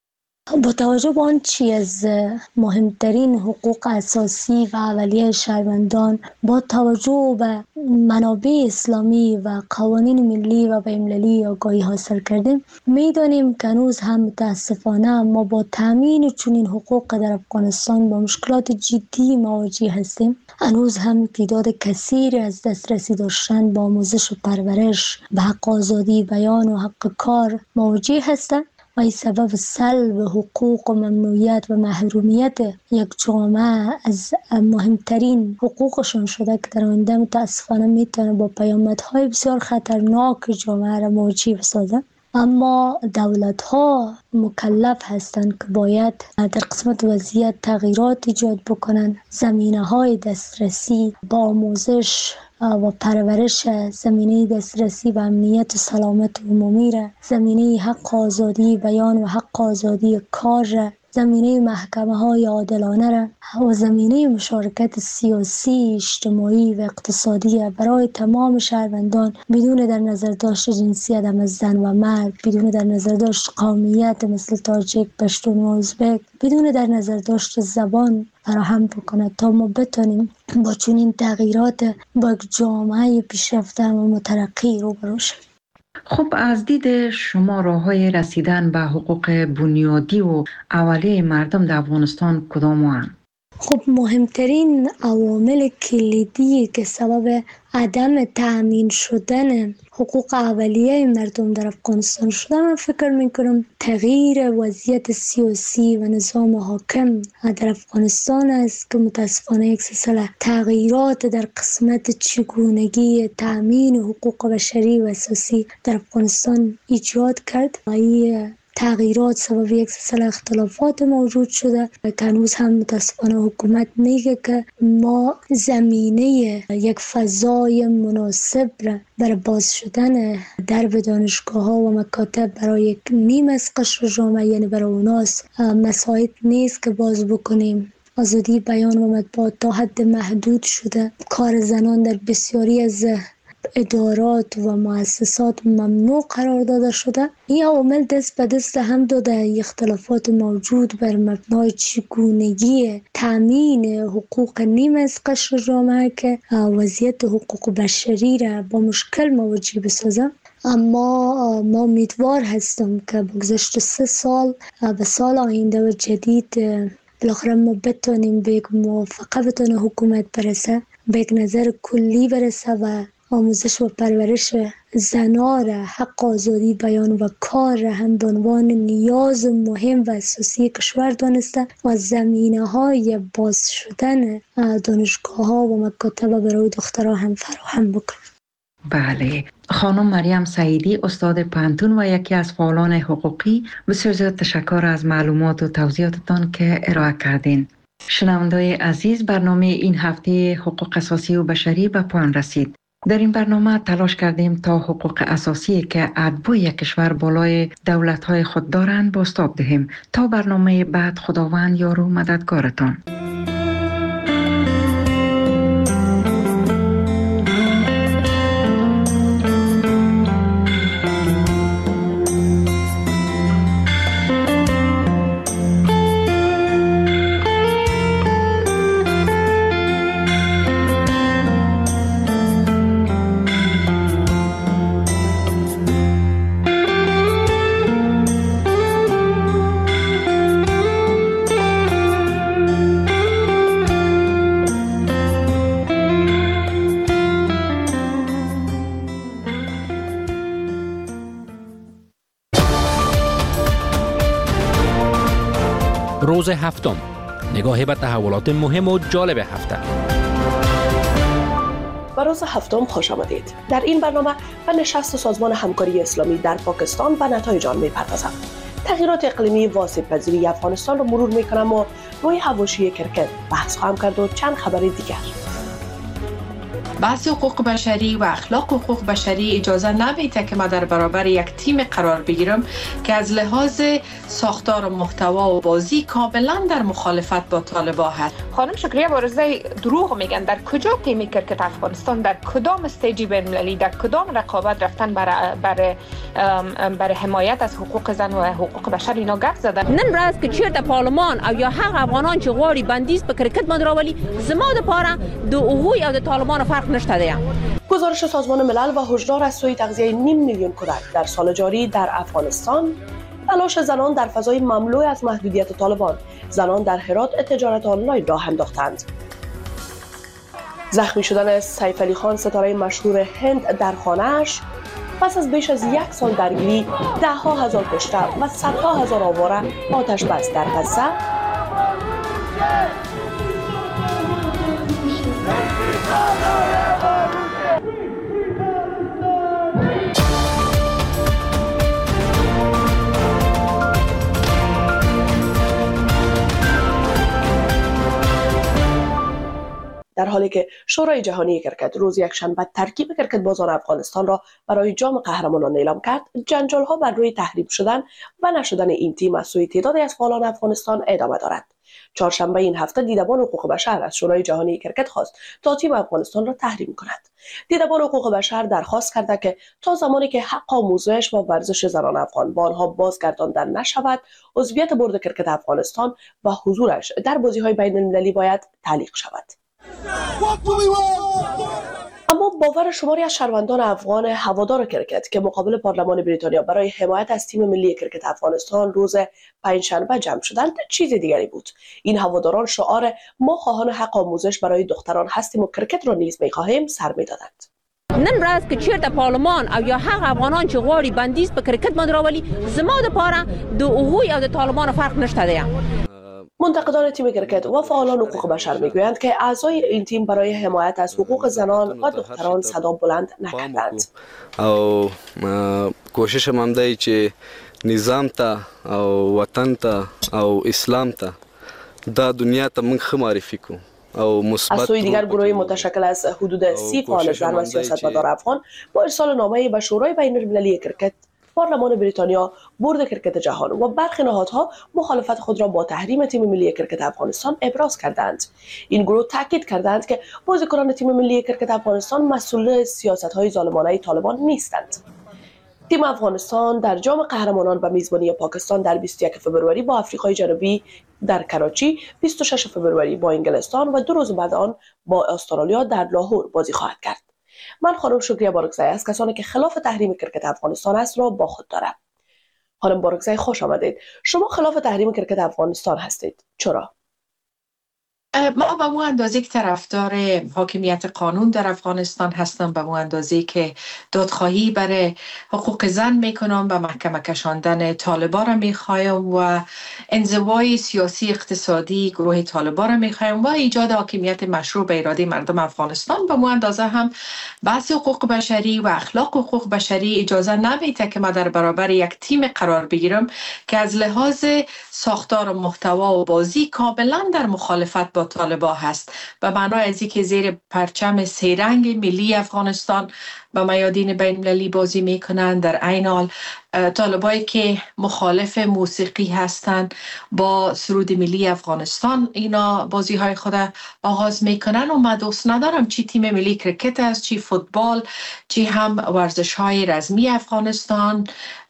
با توجه به آن چی از مهمترین حقوق اساسی و اولیه شهروندان، با توجه به منابع اسلامی و قوانین ملی و بین‌المللی آگاهی حاصل کردیم، میدانیم که هنوز هم متاسفانه ما با تامین چنین حقوق در افغانستان با مشکلات جدی مواجه هستیم. هنوز هم تعداد کثیری از دسترسی داشتن با آموزش و پرورش به حق آزادی بیان و حق کار مواجه هستند و این سبب سلب حقوق و ممنوعیت و محرومیت یک جامعه از مهمترین حقوقشون شده که در آینده متاسفانه میتونه با پیامدهای بسیار خطرناک جامعه را مواجه بسازه. اما دولت ها مکلف هستند که باید در قسمت وضعیت تغییرات ایجاد بکنند. زمینه های دسترسی با آموزش و پرورش، زمینه دسترسی و امنیت و سلامت عمومی را، زمینه حق آزادی بیان و حق آزادی کار را، زمینه محکمه های عادلانه را و زمینه مشارکت سیاسی، اجتماعی و اقتصادی برای تمام شهروندان بدون در نظر داشت جنسیت هم از زن و مرد، بدون در نظر داشت قومیت مثل تاجیک، پشتون و ازبک، بدون در نظر داشت زبان فراهم بکنه تا ما بتونیم با چنین تغییرات با یک جامعه پیشرفته و مترقی روبرو شویم.
خب از دید شما راه‌های رسیدن به حقوق بنیادی و اولیه مردم در افغانستان کدام هستند؟
خب مهمترین عوامل کلیدی که سبب عدم تأمین شدن حقوق اولیه مردم در افغانستان شده، من فکر میکنم تغییر وضعیت سیاسی و نظام حاکم در افغانستان است که متاسفانه یک سلسله تغییرات در قسمت چگونگی تأمین حقوق بشری و اساسی در افغانستان ایجاد کرد. این تغییرات سبب یک سلسله اختلافات موجود شده که هنوز هم متاسفانه حکومت میگه که ما زمینه یک فضای مناسب را برای باز شدن درب دانشگاه ها و مکاتب برای یک نیم از قشر جامعه، یعنی برای اوناس مساعد نیست که باز بکنیم. آزادی بیان و مطبوعات تا حد محدود شده. کار زنان در بسیاری از ادارات و مؤسسات ممنوع قرار داده شده. این عوامل دست به دست هم داده اختلافات موجود بر مبنای چگونگی تامین حقوق نیم از قشر جامعه که وضعیت حقوق بشری را با مشکل مواجه بسازه. اما ما امیدوار هستم که بگذشت سه سال به سال آینده و جدید بالاخره ما بتونیم به یک موافقه بتونه حکومت برسه، به یک نظر کلی برسه و آموزش و پرورش زنان را، حق آزادی بیان و کار را هم به عنوان نیاز مهم و اساسی کشور دانسته و زمینه های باز شدن دانشگاه ها و مکاتب برای دخترها هم فراهم بکنه.
بله، خانم مریم سعیدی، استاد پانتون و یکی از فعالان حقوقی، بسیار زیاد تشکر از معلومات و توضیحاتتان که ارائه کردین. شنونده‌های عزیز، برنامه این هفته حقوق اساسی و بشری به پایان رسید. در این برنامه تلاش کردیم تا حقوق اساسی که اتباع یک کشور بالای دولت‌های خود دارند بازتاب دهیم. تا برنامه بعد، خداوند یار و مددگارتان.
روز هفتم، نگاهی به تحولات مهم و جالب هفته.
به روز هفتم خوش آمدید. در این برنامه به نشست سازمان همکاری اسلامی در پاکستان و نتایج آن می‌پردازم. تغییرات اقلیمی واسط پذیری افغانستان را مرور می‌کنم و روی حواشی کرکت بحث خواهم کرد و چند خبر دیگر.
بحث حقوق بشری و اخلاق حقوق بشری اجازه نمیده که ما در برابر یک تیم قرار بگیرم که از لحاظ ساختار و محتوا و بازی کاملا در مخالفت با طالبان هست.
خانم شکریه بارزی دروغ میگن. در کجا تیم کرکت افغانستان در کدام استیجی بین‌المللی در کدام رقابت رفتن برای برای برای حمایت از حقوق زن و حقوق بشر اینا گپ زدن؟
نن راز که چیرته پارلمان او یا حق افغانان چې غواړي بندیز په کرکټ باندې راولي زما د پاره د هغوی او د طالبانو فرق نشته دی.
گزارش سازمان ملل و هشدار از سوی تغذیه نیم میلیون کودک در سال جاری در افغانستان. تلاش زنان در فضای مملو از محدودیت طالبان. زنان در هرات تجارت آنلاین راه انداختند. زخمی شدن سیف علی خان ستاره مشهور هند در خانه‌اش. پس از بیش از یک سال درگیری ده ها هزار کشته و صدها هزار آواره آتش بس در غزه. در حالی که شورای جهانی کرکت روز یکشنبه ترکیب کرکت بازان افغانستان را برای جام قهرمانان اعلام کرد، جنجال‌ها بر روی تحریم شدن و نشدن این تیم از سوی تعدادی از فعالان افغانستان ادامه دارد. چهارشنبه این هفته دیدبان حقوق بشر از شورای جهانی کرکت خواست تا تیم افغانستان را تحریم کند. دیدبان حقوق بشر درخواست کرده که تا زمانی که حق آموزش و ورزش زنان افغان به آنها بازگردانده نشود، عضویت بورد کرکت افغانستان و حضورش در بازی‌های بین‌المللی باید تعلیق شود. اما باور شماری از شهروندان افغان هوادار کرکت که مقابل پارلمان بریتانیا برای حمایت از تیم ملی کرکت افغانستان روز پنجشنبه جمع شدند چیز دیگری بود. این هواداران شعار ما خواهان حق آموزش برای دختران هستیم و کرکت را نیز می‌خواهیم سر می‌دادند.
نن راز که چیرته پارلمان او یا حق افغانان چې غواړي بندیز په کرکټ باندې راولي زما د پاره د هغوی او د طالبانو فرق نشته دی.
منتقدان تیم کرکت و فعالان حقوق بشر میگویند که اعضای این تیم برای حمایت از حقوق زنان و دختران صدا بلند نکردند.
او کوشش هم دی چې نظام ته او وطن ته او اسلام ته دا دنیا ته موږ ښه معرفي کو.
از سوی دیگر گروه متشکل از حدود سی فعال زن و سیاستمدار افغان با ارسال نامه‌ای به شورای بین‌المللی کرکت، پارلمان بریتانیا، بورد کرکت جهان و برخی نهادها مخالفت خود را با تحریم تیم ملی کرکت افغانستان ابراز کردند. این گروه تاکید کردند که بازیکنان تیم ملی کرکت افغانستان مسئول سیاست‌های ظالمانه طالبان نیستند. تیم افغانستان در جام قهرمانان و میزبانی پاکستان در بیست و یک فوریه با آفریقای جنوبی در کراچی، بیست و شش فوریه با انگلستان و دو روز بعد آن با استرالیا در لاهور بازی خواهد کرد. من خانم شکریه بارکزی از کسانی که خلاف تحریم کرکت افغانستان است را با خود دارم. خانم بارکزی خوش آمدید. شما خلاف تحریم کرکت افغانستان هستید. چرا؟
ما به اون اندازه که طرفدار حاکمیت قانون در افغانستان هستم، به اون اندازه که دادخواهی برای حقوق زن میکنم، به محکمه کشاندن طالبان را میخوایم و انزوای سیاسی اقتصادی گروه طالبان را میخوایم و ایجاد حاکمیت مشروع به اراده مردم افغانستان. به اون اندازه هم بحث حقوق بشری و اخلاق حقوق بشری اجازه نمیده که ما در برابر یک تیم قرار بگیرم که از لحاظ ساختار و محتوا و بازی کاملا در مخالفت با طالبان هست، به معنای از اینکه زیر پرچم سه رنگ ملی افغانستان با میادین بین‌المللی بازی میکنند. در عین حال طالبایی که مخالف موسیقی هستند با سرود ملی افغانستان اینا بازی های خود آغاز میکنن و من دوست ندارم چی تیم ملی کرکت است، چی فوتبال، چی هم ورزش های رزمی افغانستان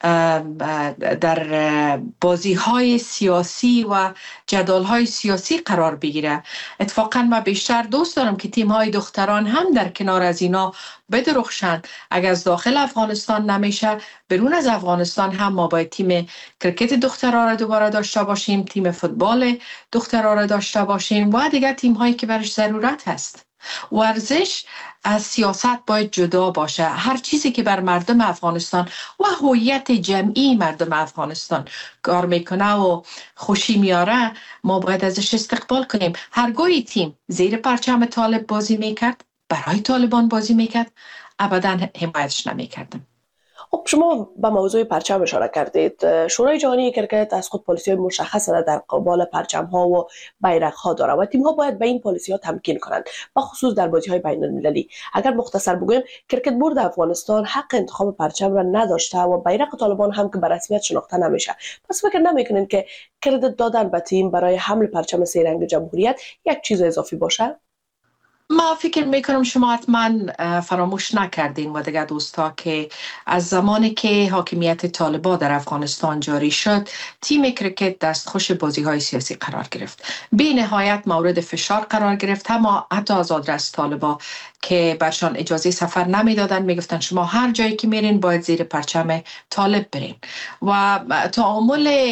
در بازی های سیاسی و جدال های سیاسی قرار بگیره. اتفاقا من بیشتر دوست دارم که تیم های دختران هم در کنار از اینا بدرخشن. اگر از داخل افغانستان نمیشه، برون از افغانستان هم ما باید تیم کرکت دخترها را دوباره داشته باشیم، تیم فوتبال دخترها را داشته باشیم و دیگر تیم هایی که برش ضرورت هست. ورزش از سیاست باید جدا باشه. هر چیزی که بر مردم افغانستان و هویت جمعی مردم افغانستان کار میکنه و خوشی میاره ما باید ازش استقبال کنیم. هرگاهی تیم زیر پرچم طالب بازی میکرد، برای طالبان بازی میکرد، ابدا حمایتش نمیکردم.
خب شما به موضوع پرچم اشاره کردید. شورای جهانی کرکت از خود پالیسی مشخص را در قبال پرچم ها و بیرق ها داره و تیم ها باید به این پالیسی ها تمکین کنند، به خصوص در بازی های بین المللی. اگر مختصر بگویم کرکت بورد افغانستان حق انتخاب پرچم را نداشته و بیرق طالبان هم که به رسمیت شناخته نمیشه. پس فکر نمیکنین که کردیت دادن به تیم برای حمل پرچم سه رنگ جمهوریت یک چیز اضافی باشه؟
ما فکر میکنم شما حتما فراموش نکردین و دیگه دوستا که از زمانی که حاکمیت طالبان در افغانستان جاری شد تیم کرکت دستخوش بازی های سیاسی قرار گرفت. بی نهایت مورد فشار قرار گرفت، اما حتی از آدرس طالبان که برشان اجازه سفر نمیدادن، میگفتن شما هر جایی که میرین باید زیر پرچم طالب برین و تعامل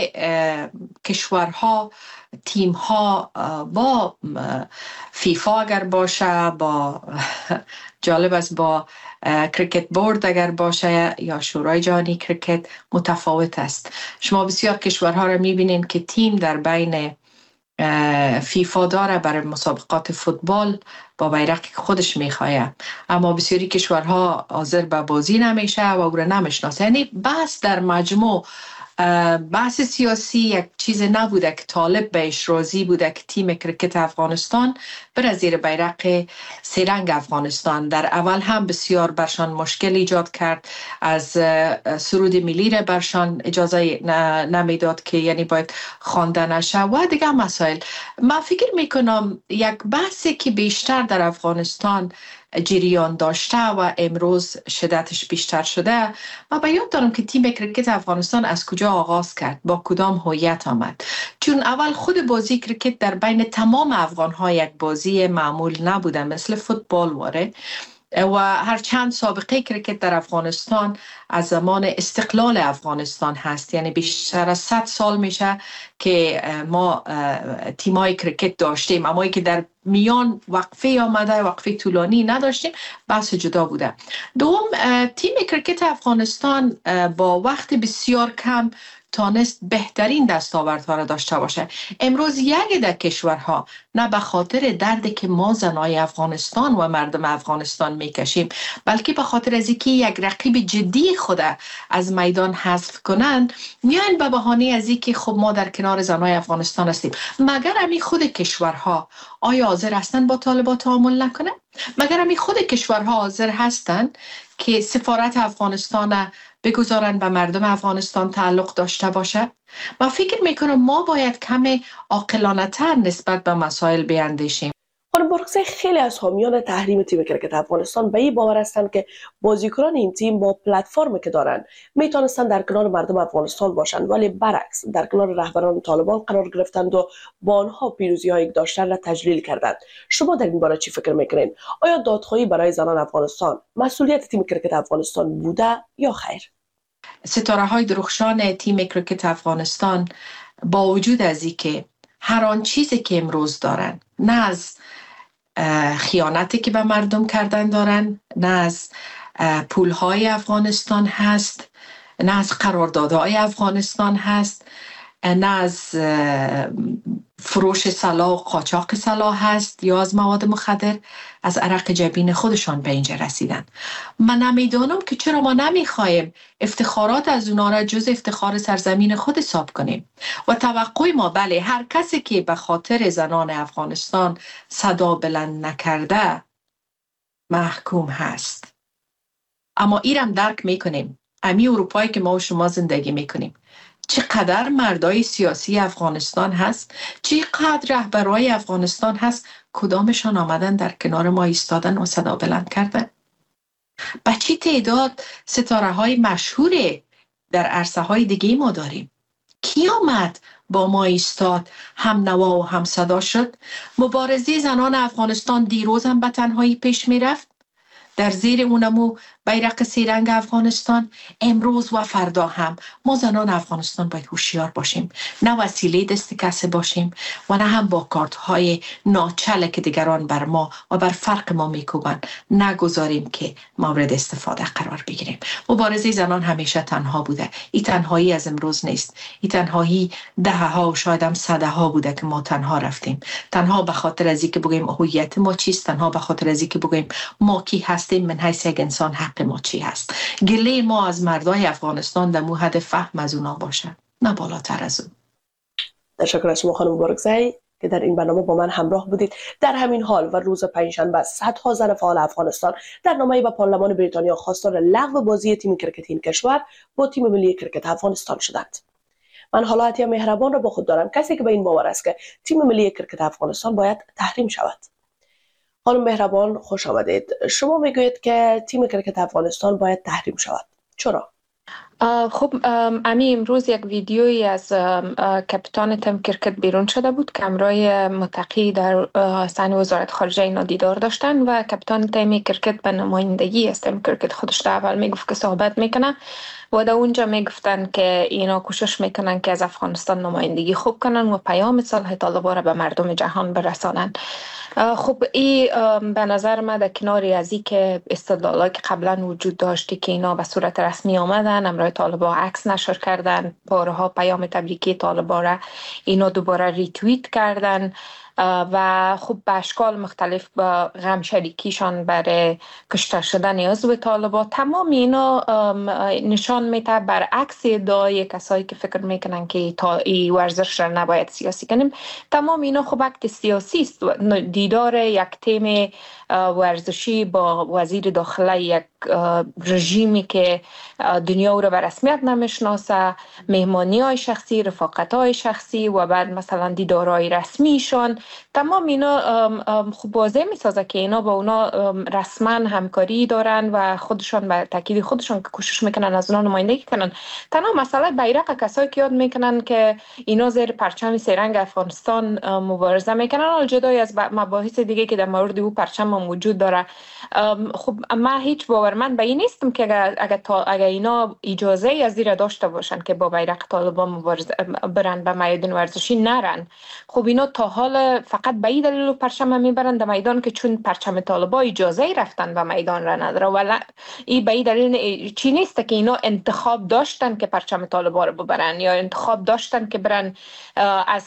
کشورها تیم ها با فیفا اگر باشه، با جالب است با کرکت بورد اگر باشه یا شورای جهانی کرکت متفاوت است. شما بسیار کشورها را میبینین که تیم در بین فیفا داره برای مسابقات فوتبال با بیرقی خودش میخواه، اما بسیاری کشورها حاضر به بازی نمیشه و او را نمیشناسه. یعنی بحث در مجموع بحث سیاسی یک چیز نبوده که طالب بهش راضی بوده که تیم کرکت افغانستان بر زیر بیرق سه رنگ افغانستان. در اول هم بسیار برشان مشکل ایجاد کرد، از سرود ملی را برشان اجازه نمیداد که یعنی باید خوانده نشه و دیگه مسائل. من فکر میکنم یک بحثی که بیشتر در افغانستان جریان داشته و امروز شدتش بیشتر شده، ما بیان دارم که تیم کرکت افغانستان از کجا آغاز کرد، با کدام هویت آمد. چون اول خود بازی کرکت در بین تمام افغان‌ها یک بازی معمول نبوده، مثل فوتبال واره و هر چند سابقه کرکت در افغانستان از زمان استقلال افغانستان هست، یعنی بیشتر از صد سال میشه که ما تیمای کرکت داشتیم، اما که در میان وقفه آمده، وقفه طولانی نداشتیم، بحث جدا بوده. دوم، تیم کرکت افغانستان با وقت بسیار کم تانست بهترین دستاوردها را داشته باشه. امروز یک در کشورها نه به خاطر دردی که ما زنای افغانستان و مردم افغانستان میکشیم، بلکه به خاطر از اینکه یک رقیب جدی خود از میدان حذف کنند، میان به بهانه از اینکه خب ما در کنار زنای افغانستان هستیم. مگر امی خود کشورها آیا حاضر هستند با طالبان تعامل نکنه؟ مگر امی خود کشورها حاضر هستند که سفارت افغانستان بگذارن به مردم افغانستان تعلق داشته باشه؟ من فکر میکنم ما باید کم عاقلانه تر نسبت به مسائل بیاندیشیم.
خانم برخصی، خیلی از حامیان تحریم تیم کرکت افغانستان به این باور هستند که بازیکنان این تیم با پلتفرمی که دارند میتونستند در کنار مردم افغانستان باشند، ولی برعکس در کنار رهبران طالبان قرار گرفتند و با آنها پیروزی‌های داشتن را تجلیل کردند. شما در این باره چی فکر میکنین؟ آیا دادخواهی برای زنان افغانستان مسئولیت تیم کرکت افغانستان بوده یا خیر؟
ستاره های درخشان تیم کرکت افغانستان با وجود از اینکه هر آن چیزی که امروز دارن، نه از خیانتی که به مردم کردن دارن، نه از پولهای افغانستان هست، نه از قراردادهای افغانستان هست، نه از فروش سلاح و قاچاق سلاح هست یا از مواد مخدر، از عرق جبین خودشان به اینجا رسیدن. من نمیدانم که چرا ما نمیخوایم افتخارات از اونا را جز افتخار سرزمین خود حساب کنیم و توقع ما بله هر کسی که به خاطر زنان افغانستان صدا بلند نکرده محکوم هست. اما ایرم درک میکنیم، امی اروپایی که ما و شما زندگی میکنیم، چقدر مردای سیاسی افغانستان هست، چقدر رهبرای افغانستان هست، کدامشان آمدن در کنار ما ایستادن و صدا بلند کردن؟ با چی تعداد ستاره های مشهور در عرصه های دیگه ما داریم؟ کی آمد با ما ایستاد، هم نوا و هم صدا شد؟ مبارزه زنان افغانستان دیروز هم به تنهایی پیش می رفت؟ در زیر اونمو بیرق سیرنگ افغانستان. امروز و فردا هم ما زنان افغانستان باید هوشیار باشیم، نه وسیله دست کسی باشیم و نه هم با کارت های ناچل که دیگران بر ما و بر فرق ما میکوبند نگذاریم که مورد استفاده قرار بگیریم. مبارزه زنان همیشه تنها بوده. این تنهایی از امروز نیست. این تنهایی ده ها و شاید هم صده ها بوده که ما تنها رفتیم. تنها به خاطر از اینکه بگیم هویت ما چیست، تنها به خاطر از اینکه بگیم ما کی هستیم، من حیث یک انسان حق ما چی هست. گله ما از مردای افغانستان در مو حد فهم از اونا باشه، نه بالاتر از اون.
تشکر از شما خانم مبارکزئی که در این برنامه با من همراه بودید. در همین حال و روز پنجشنبه صدها زن فعال افغانستان در نامه‌ای به پارلمان بریتانیا خواستار لغو بازی تیم کرکت این کشور با تیم ملی کرکت افغانستان شدند. من حالا عطیه مهربان را با خود دارم، کسی که به این باور است که تیم ملی کرکت افغانستان باید تحریم شود. خانم مهربان خوش آمدید. شما میگویید که تیم کرکت افغانستان باید تحریم شود. چرا؟
خب امی امروز یک ویدیویی از کپتان تیم کرکت بیرون شده بود که امرای متقی در سحن وزارت خارجه اینا دیدار داشتن و کپتان تیم کرکت به نمایندگی از تیم کرکت خودش در اول میگفت که صحبت میکنه و در اونجا میگفتن که اینا کوشش میکنن که از افغانستان نمایندگی خوب کنن و پیام صلح طالبان را به مردم جهان برسانن. خب این به نظر من در کناری از این که استدلالایی که قبلا وجود داشتی که اینا به صورت رسمی آمدن، امرای طالبان عکس نشر کردن، بارها پیام تبریکی طالبان را اینا دوباره ریتوییت کردن و خب به اشکال مختلف با غم شریکیشان برای کشته شدن عضو طالبان، تمام اینا نشان میده برعکس ادعای کسایی که فکر میکنن که تا این ورزش را نباید سیاسی کنیم. تمام اینا خب اکت سیاسی است. دیدار یک تیم ورزشی با وزیر داخله یک رژیمی که دنیا رو به رسمیت نمیشناسه، مهمانی های شخصی، رفاقت های شخصی و بعد مثلا دیدارهای رسمیشان، تمام اینا خوب واضح میسازه که اینا با اونا رسما همکاری دارن و خودشان به تاکید خودشان که کوشش میکنن از اونا نمایندگی کنن. تنها مسئله بیرق کسایی که یاد میکنن که اینا زیر پرچم سه‌رنگ افغانستان مبارزه میکنن، الجدای از مباحث دیگه که در مورد او پرچم موجود داره. خب من هیچ باورمند به این نیستم که اگر اگر, تا اگر اینا اجازه از زیر داشته باشن که با بیرق طالبان مبارزه برن به میدان ورزشی نرن، خب اینا تا حال فقط به این دلیل پرچم میبرن در میدان که چون پرچم طالبان اجازه رفتن به میدان را نداره. ولی این به این دلیل چی نیست که اینا انتخاب داشتن که پرچم طالبان رو ببرن یا انتخاب داشتن که برن از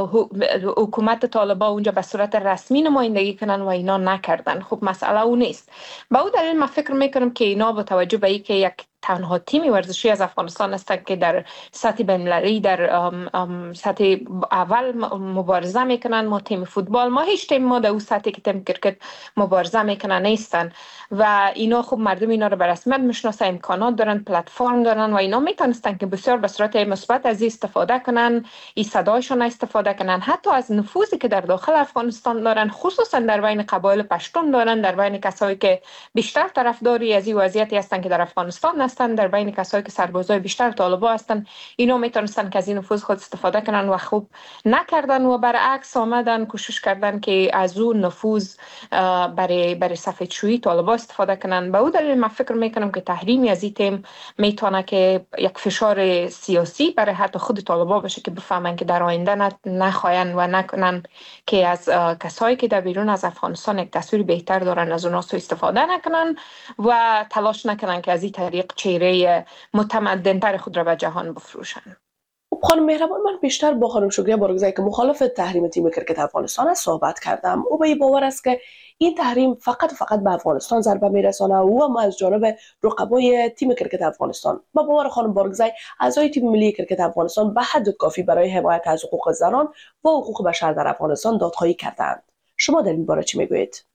حکومت طالبان اونجا به صورت رسمی نمایندگی کنن و اینا نکردن. خب مسئله اون نیست. با اون دلیل من فکر میکنم که اینا با توجه به اینکه یک تنها تیمی ورزشی از افغانستان هستند که در سطح بین‌المللی در سطح اول مبارزه میکنن، ما تیم فوتبال، ما هیچ تیم ما در اون سطحی که تیم کرکت مبارزه میکنن نیستن و اینا خب مردم اینا رو به رسمیت میشناسن، امکانات دارن، پلتفرم دارن و اینا میتونستن که بسیار به صورت مثبت از استفاده کنن، این صدایشون استفاده کنن، حتی از نفوذی که در داخل افغانستان دارن، خصوصا در بین قبایل پشتون دارن، در بین کسایی که بیشتر طرفداری از این وضعیتی هستن که در افغانستان هستن، در بین کسایی که سربازای بیشتر طالبان هستن، اینا میتونستن که از این نفوذ خود استفاده کنن و خوب نکردن و برعکس آمدن کوشش کردن که از اون نفوذ برای برای سفیدشویی طالبان استفاده کنن. به اون دلیل من فکر میکنم که تحریمی از این تیم میتونه که یک فشار سیاسی برای حتی خود طالبان باشه که بفهمن که در آینده نخواین و نکنن که از کسایی که در بیرون از افغانستان یک تصویر بهتر دارن از اونها سو استفاده نکنن و تلاش نکنن که از این طریق چهره متمدن‌تر خود را به جهان بفروشن.
خانم مهربان، من بیشتر با خانم شکریه بارگزایی که مخالف تحریم تیم کرکت افغانستان است صحبت کردم. او به باور است که این تحریم فقط فقط به افغانستان ضربه میرسانه و اما از جانب رقبای تیم کرکت افغانستان. با باور خانم بارگزایی، اعضای تیم ملی کرکت افغانستان به حد کافی برای حمایت از حقوق زنان و حقوق بشر در افغانستان دادخواهی کردند. شما در این باره چی میگویید؟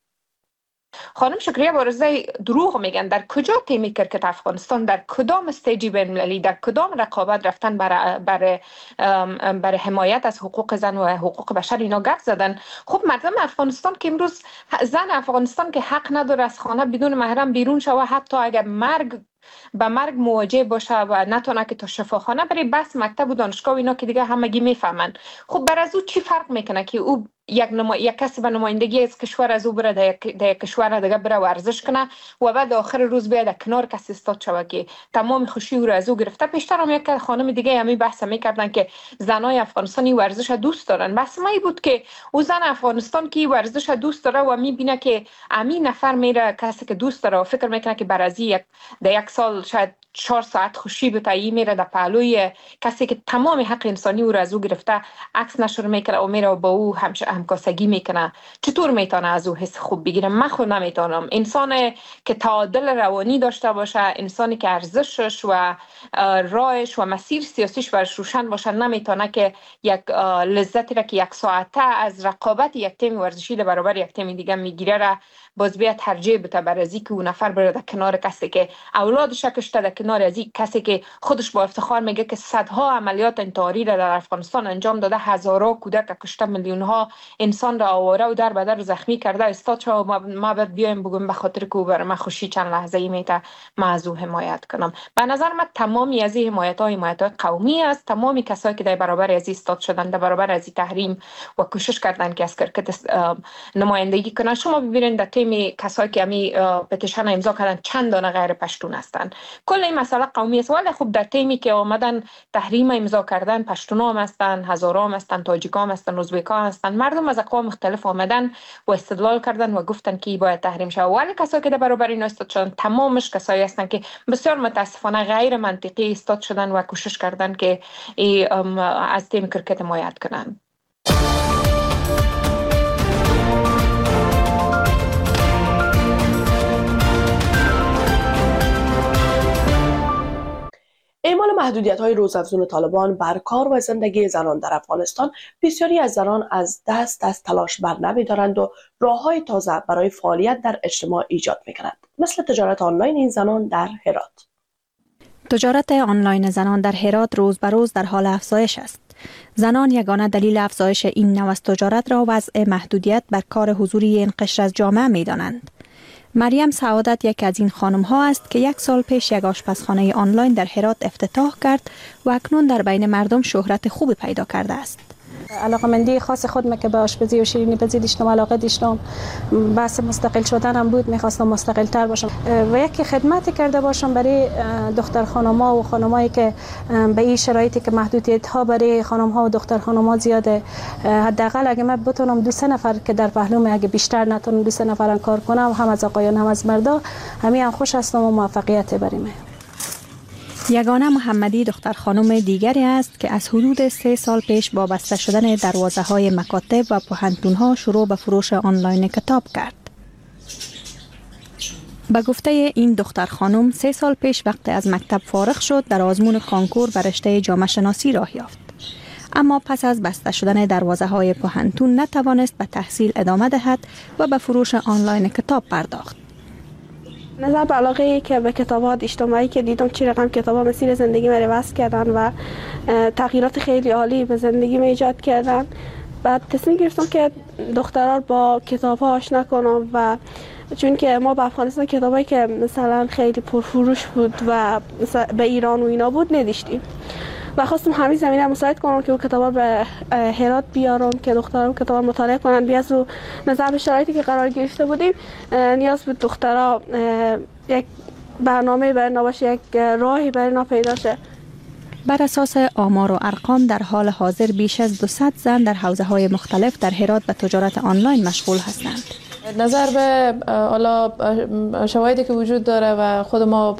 خانم شکریه بارگزایی دروغ میگن. در کجا تیم کرکت افغانستان در کدام استیجی بین‌المللی در کدام رقابت رفتن برای برای برای حمایت از حقوق زن و حقوق بشر اینا گپ زدن؟ خب مردم افغانستان که امروز زن افغانستان که حق نداره از خانه بدون محرم بیرون شوه، حتی اگر مرگ به مرگ مواجه باشه و نتونه که تا شفاخانه بره، بس مکتب و دانشگاه و اینا که دیگه همگی میفهمن. خب بر از او چی فرق میکنه که او یک نما... یک کسی به نمایندگی از کشور از او بره در یک... در کشور دیگه بره ورزش کنه و بعد آخر روز بیاد در کنار کسی استاد شوه که تمام خوشی او را از او گرفته. پیشتر هم یک خانم دیگه همین بحث میکردن که زنای افغانستانی ورزش دوست دارن. بس ما بود که او زن افغانستان که ورزش دوست داره و میبینه که همین نفر میره کسی که دوست داره و فکر میکنه که بر از یک در یک سال شاید چهار ساعت خوشی به تایی میره در پهلوی کسی که تمام حق انسانی او را از او گرفته عکس نشر میکنه و میره و با او همش همکاسگی میکنه. چطور میتونه از او حس خوب بگیره؟ من خود نمیتونم. انسان که تعادل روانی داشته باشه، انسانی که ارزشش و راهش و مسیر سیاسیش برش روشن باشه، نمیتونه که یک لذتی را که یک ساعته از رقابت یک تیم ورزشی در برابر یک تیم دیگه میگیره را باز بیا ترجیح بده بر ازی که اون نفر بره در کنار کسی که اولادش کشته، در کنار ازی کسی که خودش با افتخار میگه که صدها عملیات انتحاری را در افغانستان انجام داده، هزارها کودک کشته، میلیون ها انسان را آواره و در بدر زخمی کرده. استاد شو ما, ما بعد بیایم بگم به خاطر که بر من خوشی چند لحظه ای میته ما از او حمایت کنم. به نظر من تمامی از این حمایت ها حمایت های قومی است. تمامی کسایی که در برابر از استاد شدن، در برابر از تحریم و کوشش کردن که از کرکت نمایندگی کنن. شما ببینید در تیم کسایی که می پتیشن امضا کردن چند دانه غیر پشتون هستند. کل این مسئله قومی است. ولی خب در تیمی که آمدن تحریم امضا کردن، پشتونا هم هستند، هزارا هم هستند، تاجیکا هم هستند، ازبکا هم هستند. مردم از اقوام مختلف آمدن و استدلال کردن و گفتن که باید تحریم شود. ولی کسایی که در برابر این استاد شدن تمامش کسایی هستند که بسیار متاسفانه غیر منطقی استاد شدن و کوشش کردن که از تیم کرکت حمایت کنند.
اعمال محدودیت‌های روزافزون طالبان بر کار و زندگی زنان در افغانستان، بسیاری از زنان از دست از تلاش بر نمی‌دارند و راه‌های تازه برای فعالیت در اجتماع ایجاد می‌کنند، مثل تجارت آنلاین این زنان در هرات.
تجارت آنلاین زنان در هرات روز به روز در حال افزایش است. زنان یگانه دلیل افزایش این نوع از تجارت را وضع محدودیت بر کار حضوری این قشر از جامعه می‌دانند. مریم سعادت یک از این خانم ها است که یک سال پیش یک آشپزخانه آنلاین در هرات افتتاح کرد و اکنون در بین مردم شهرت خوبی پیدا کرده است.
علاقمندی خاص خودم که به آشپزی و شیرینی پزی داشتم، علاقه داشتم، بحث مستقل شدنم بود، میخواستم مستقل تر باشم و یک خدمتی کرده باشم برای دختر خانم‌ها و خانمایی که به این شرایطی که محدودیت ها برای خانم‌ها و دختر خانم‌ها زیاده. حداقل اگه من بتونم دو سه نفر که در پهلوم، اگه بیشتر نتونم دو سه نفرن کار کنم، هم از آقایان هم از مردا، همین هم خوش هستم و موفقیت بریم.
یگانه محمدی دختر خانم دیگری است که از حدود سه سال پیش با بسته شدن دروازه های مکاتب و پوهنتون ها شروع به فروش آنلاین کتاب کرد. به گفته این دختر خانم سه سال پیش وقتی از مکتب فارغ شد در آزمون کانکور به رشته جامعه شناسی راه یافت. اما پس از بسته شدن دروازه های پوهنتون نتوانست به تحصیل ادامه دهد و به فروش آنلاین کتاب پرداخت.
نظر به علاقه که به کتابات اجتماعی که دیدم چی رقم کتابا مسیر زندگی من وصل کردن و تغییرات خیلی عالی به زندگی من ایجاد کردن. بعد تصمیم گرفتم که دخترها با کتاب‌ها آشنا کنم و چون که ما به افغانستان کتابایی که مثلا خیلی پرفروش بود و به ایران و اینا بود نداشتیم و خواستم همین زمینه مساعد کنم که اون کتابا به هرات بیارم که دخترها کتابا مطالعه کنن. بیاز رو نظر به شرایطی که قرار گرفته بودیم نیاز بود دخترها یک برنامه برای نباشه، یک راهی برای نا پیدا شه.
بر اساس آمار و ارقام در حال حاضر بیش از دویست زن در حوزه‌های مختلف در هرات به تجارت آنلاین مشغول هستند.
نظر به حالا شواهدی که وجود داره و خود ما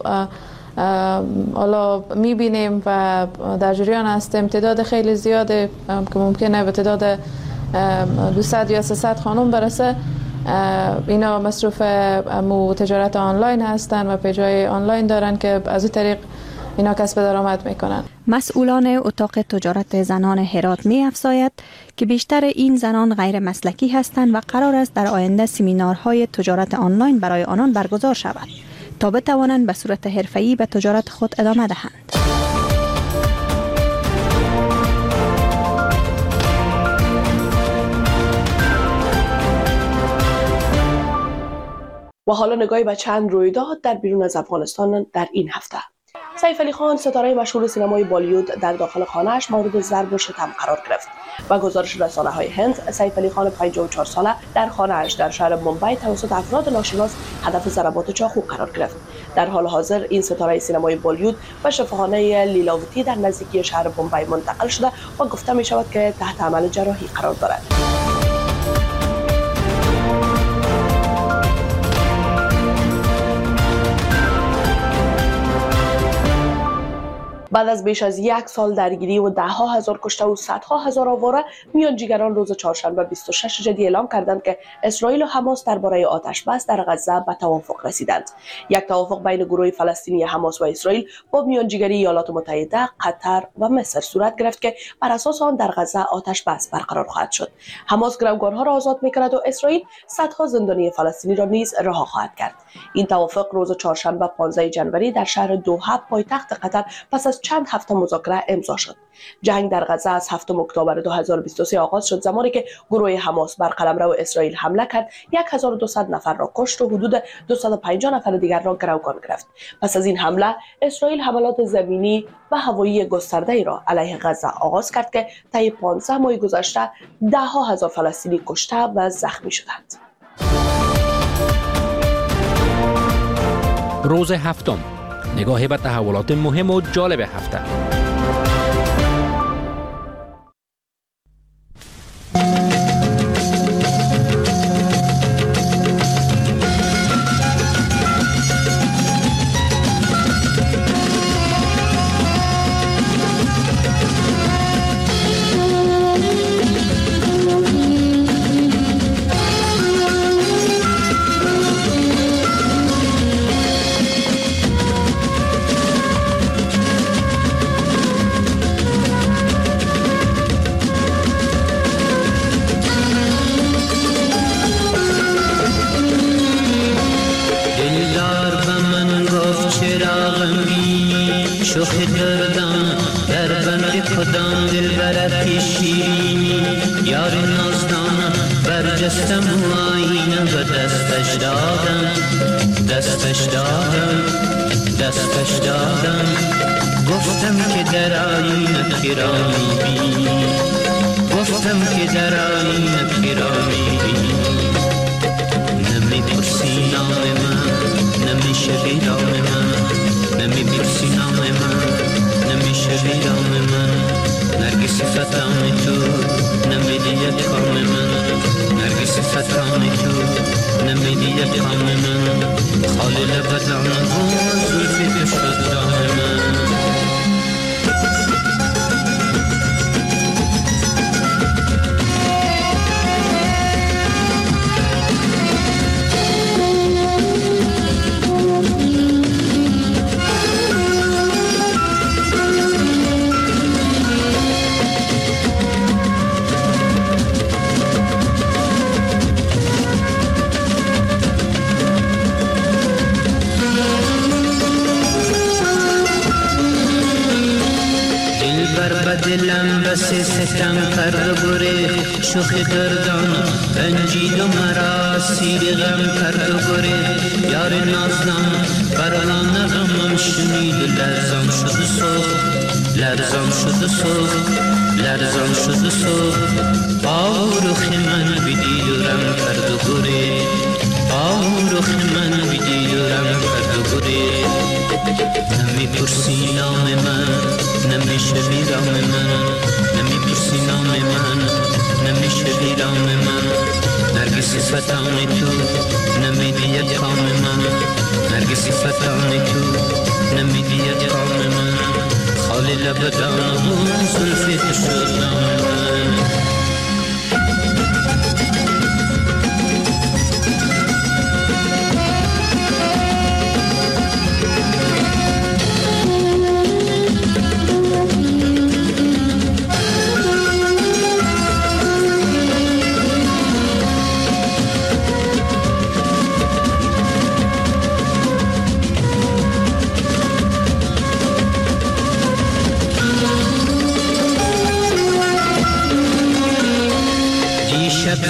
حالا میبینیم و در جریان هستیم، تعداد خیلی زیاده که ممکنه به تعداد دویست یا سیصد خانم برسه. اینا مصروف مو تجارت آنلاین هستن و پیجای آنلاین دارن که از این طریق اینا کسب درآمد میکنن.
مسئولان اتاق تجارت زنان هرات می افزاید که بیشتر این زنان غیر مسلکی هستند و قرار است در آینده سمینارهای تجارت آنلاین برای آنان برگزار شود تا بتوانند به صورت حرفه‌ای به تجارت خود ادامه دهند.
و حالا نگاهی به چند رویداد در بیرون از افغانستان در این هفته. سیف علی خان ستاره مشهور سینمای بالیوود در داخل خانه‌اش مورد ضرب و شتم قرار گرفت. و گزارش رسانه‌های هند، سیف علی خان پنجاه و چهار ساله در خانه‌اش در شهر ممبئی توسط افراد ناشناس هدف ضربات چاقو قرار گرفت. در حال حاضر این ستاره سینمای بالیوود به شفاخانه لیلاوتی در نزدیکی شهر ممبئی منتقل شده و گفته می شود که تحت عمل جراحی قرار دارد. بعد از بیش از یک سال درگیری و ده ها هزار کشته و صدها هزار آواره، میانجیگران روز چهارشنبه بیست و شش جدی اعلام کردند که اسرائیل و حماس درباره آتش بس در غزه به توافق رسیدند. یک توافق بین گروه فلسطینی حماس و اسرائیل با میانجیگری ایالات متحده، قطر و مصر صورت گرفت که بر اساس آن در غزه آتش بس برقرار خواهد شد. حماس گروگانها را آزاد می‌کند و اسرائیل صدها زندانی فلسطینی را نیز رها خواهد کرد. این توافق روز چهارشنبه پانزده جنوری در شهر دوحه پایتخت قطر پس از چند هفته مذاکره امضا شد. جنگ در غزه از هفتم اکتبر دو هزار و بیست و سه آغاز شد، زمانی که گروه حماس بر قلمرو اسرائیل حمله کرد، هزار و دویست نفر را کشت و حدود دویست و پنجاه نفر دیگر را گروگان گرفت. پس از این حمله اسرائیل حملات زمینی و هوایی گسترده‌ای را علیه غزه آغاز کرد که طی پانزده ماه گذشته ده ها هزار فلسطینی کشته و زخمی شدند.
روز هفتم، نگاهی به تحولات مهم و جالب هفته.
دلم بس ستم کرد و گریخت، شوخ دردان رنجید و مرا سیر غم کرد و گریخت. یار نازنم برالان غمم شنید و لرزان شد و سوخت، لرزان شد و سوخت، لرزان شد و سوخت. با رخ من بدید و رم کرد و گریخت، با رخ من بدید و رم کرد و گریخت. نمی پرسی نام من، نمی شبی رام من، نمی پرسی نام من، نمی شبی رام من. نرگس فتان تو نمی دید کام من، نرگس فتان تو نمی دید کام من. خالی لبدان و زلفی تو شد نام من.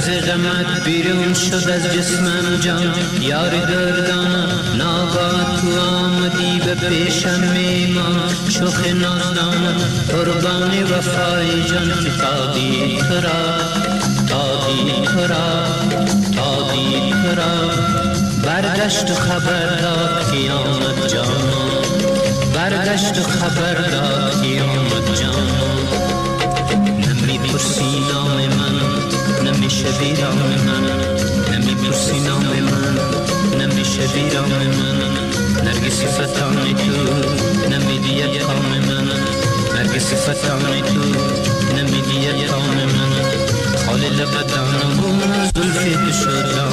غمت بیرون شد از جسمم جان، یار دردانم ناگاه تو آمدی به پیشم میمان، شوخ نازدانم قربان وفای جان، که تا دید تو را تا دید تو را تا دید تو را برگشت و خبر داد که آمد جانم، برگشت و خبر داد که آمد جانم. نمی پرسی نام من نمیشه بیرام من، نمی پرسی نام من نمیشه بیرام من، نرگس فتان تو نمی دید کام من، نرگس فتان تو نمی دید کام من، خالی لبدانم و زلفی تو شدم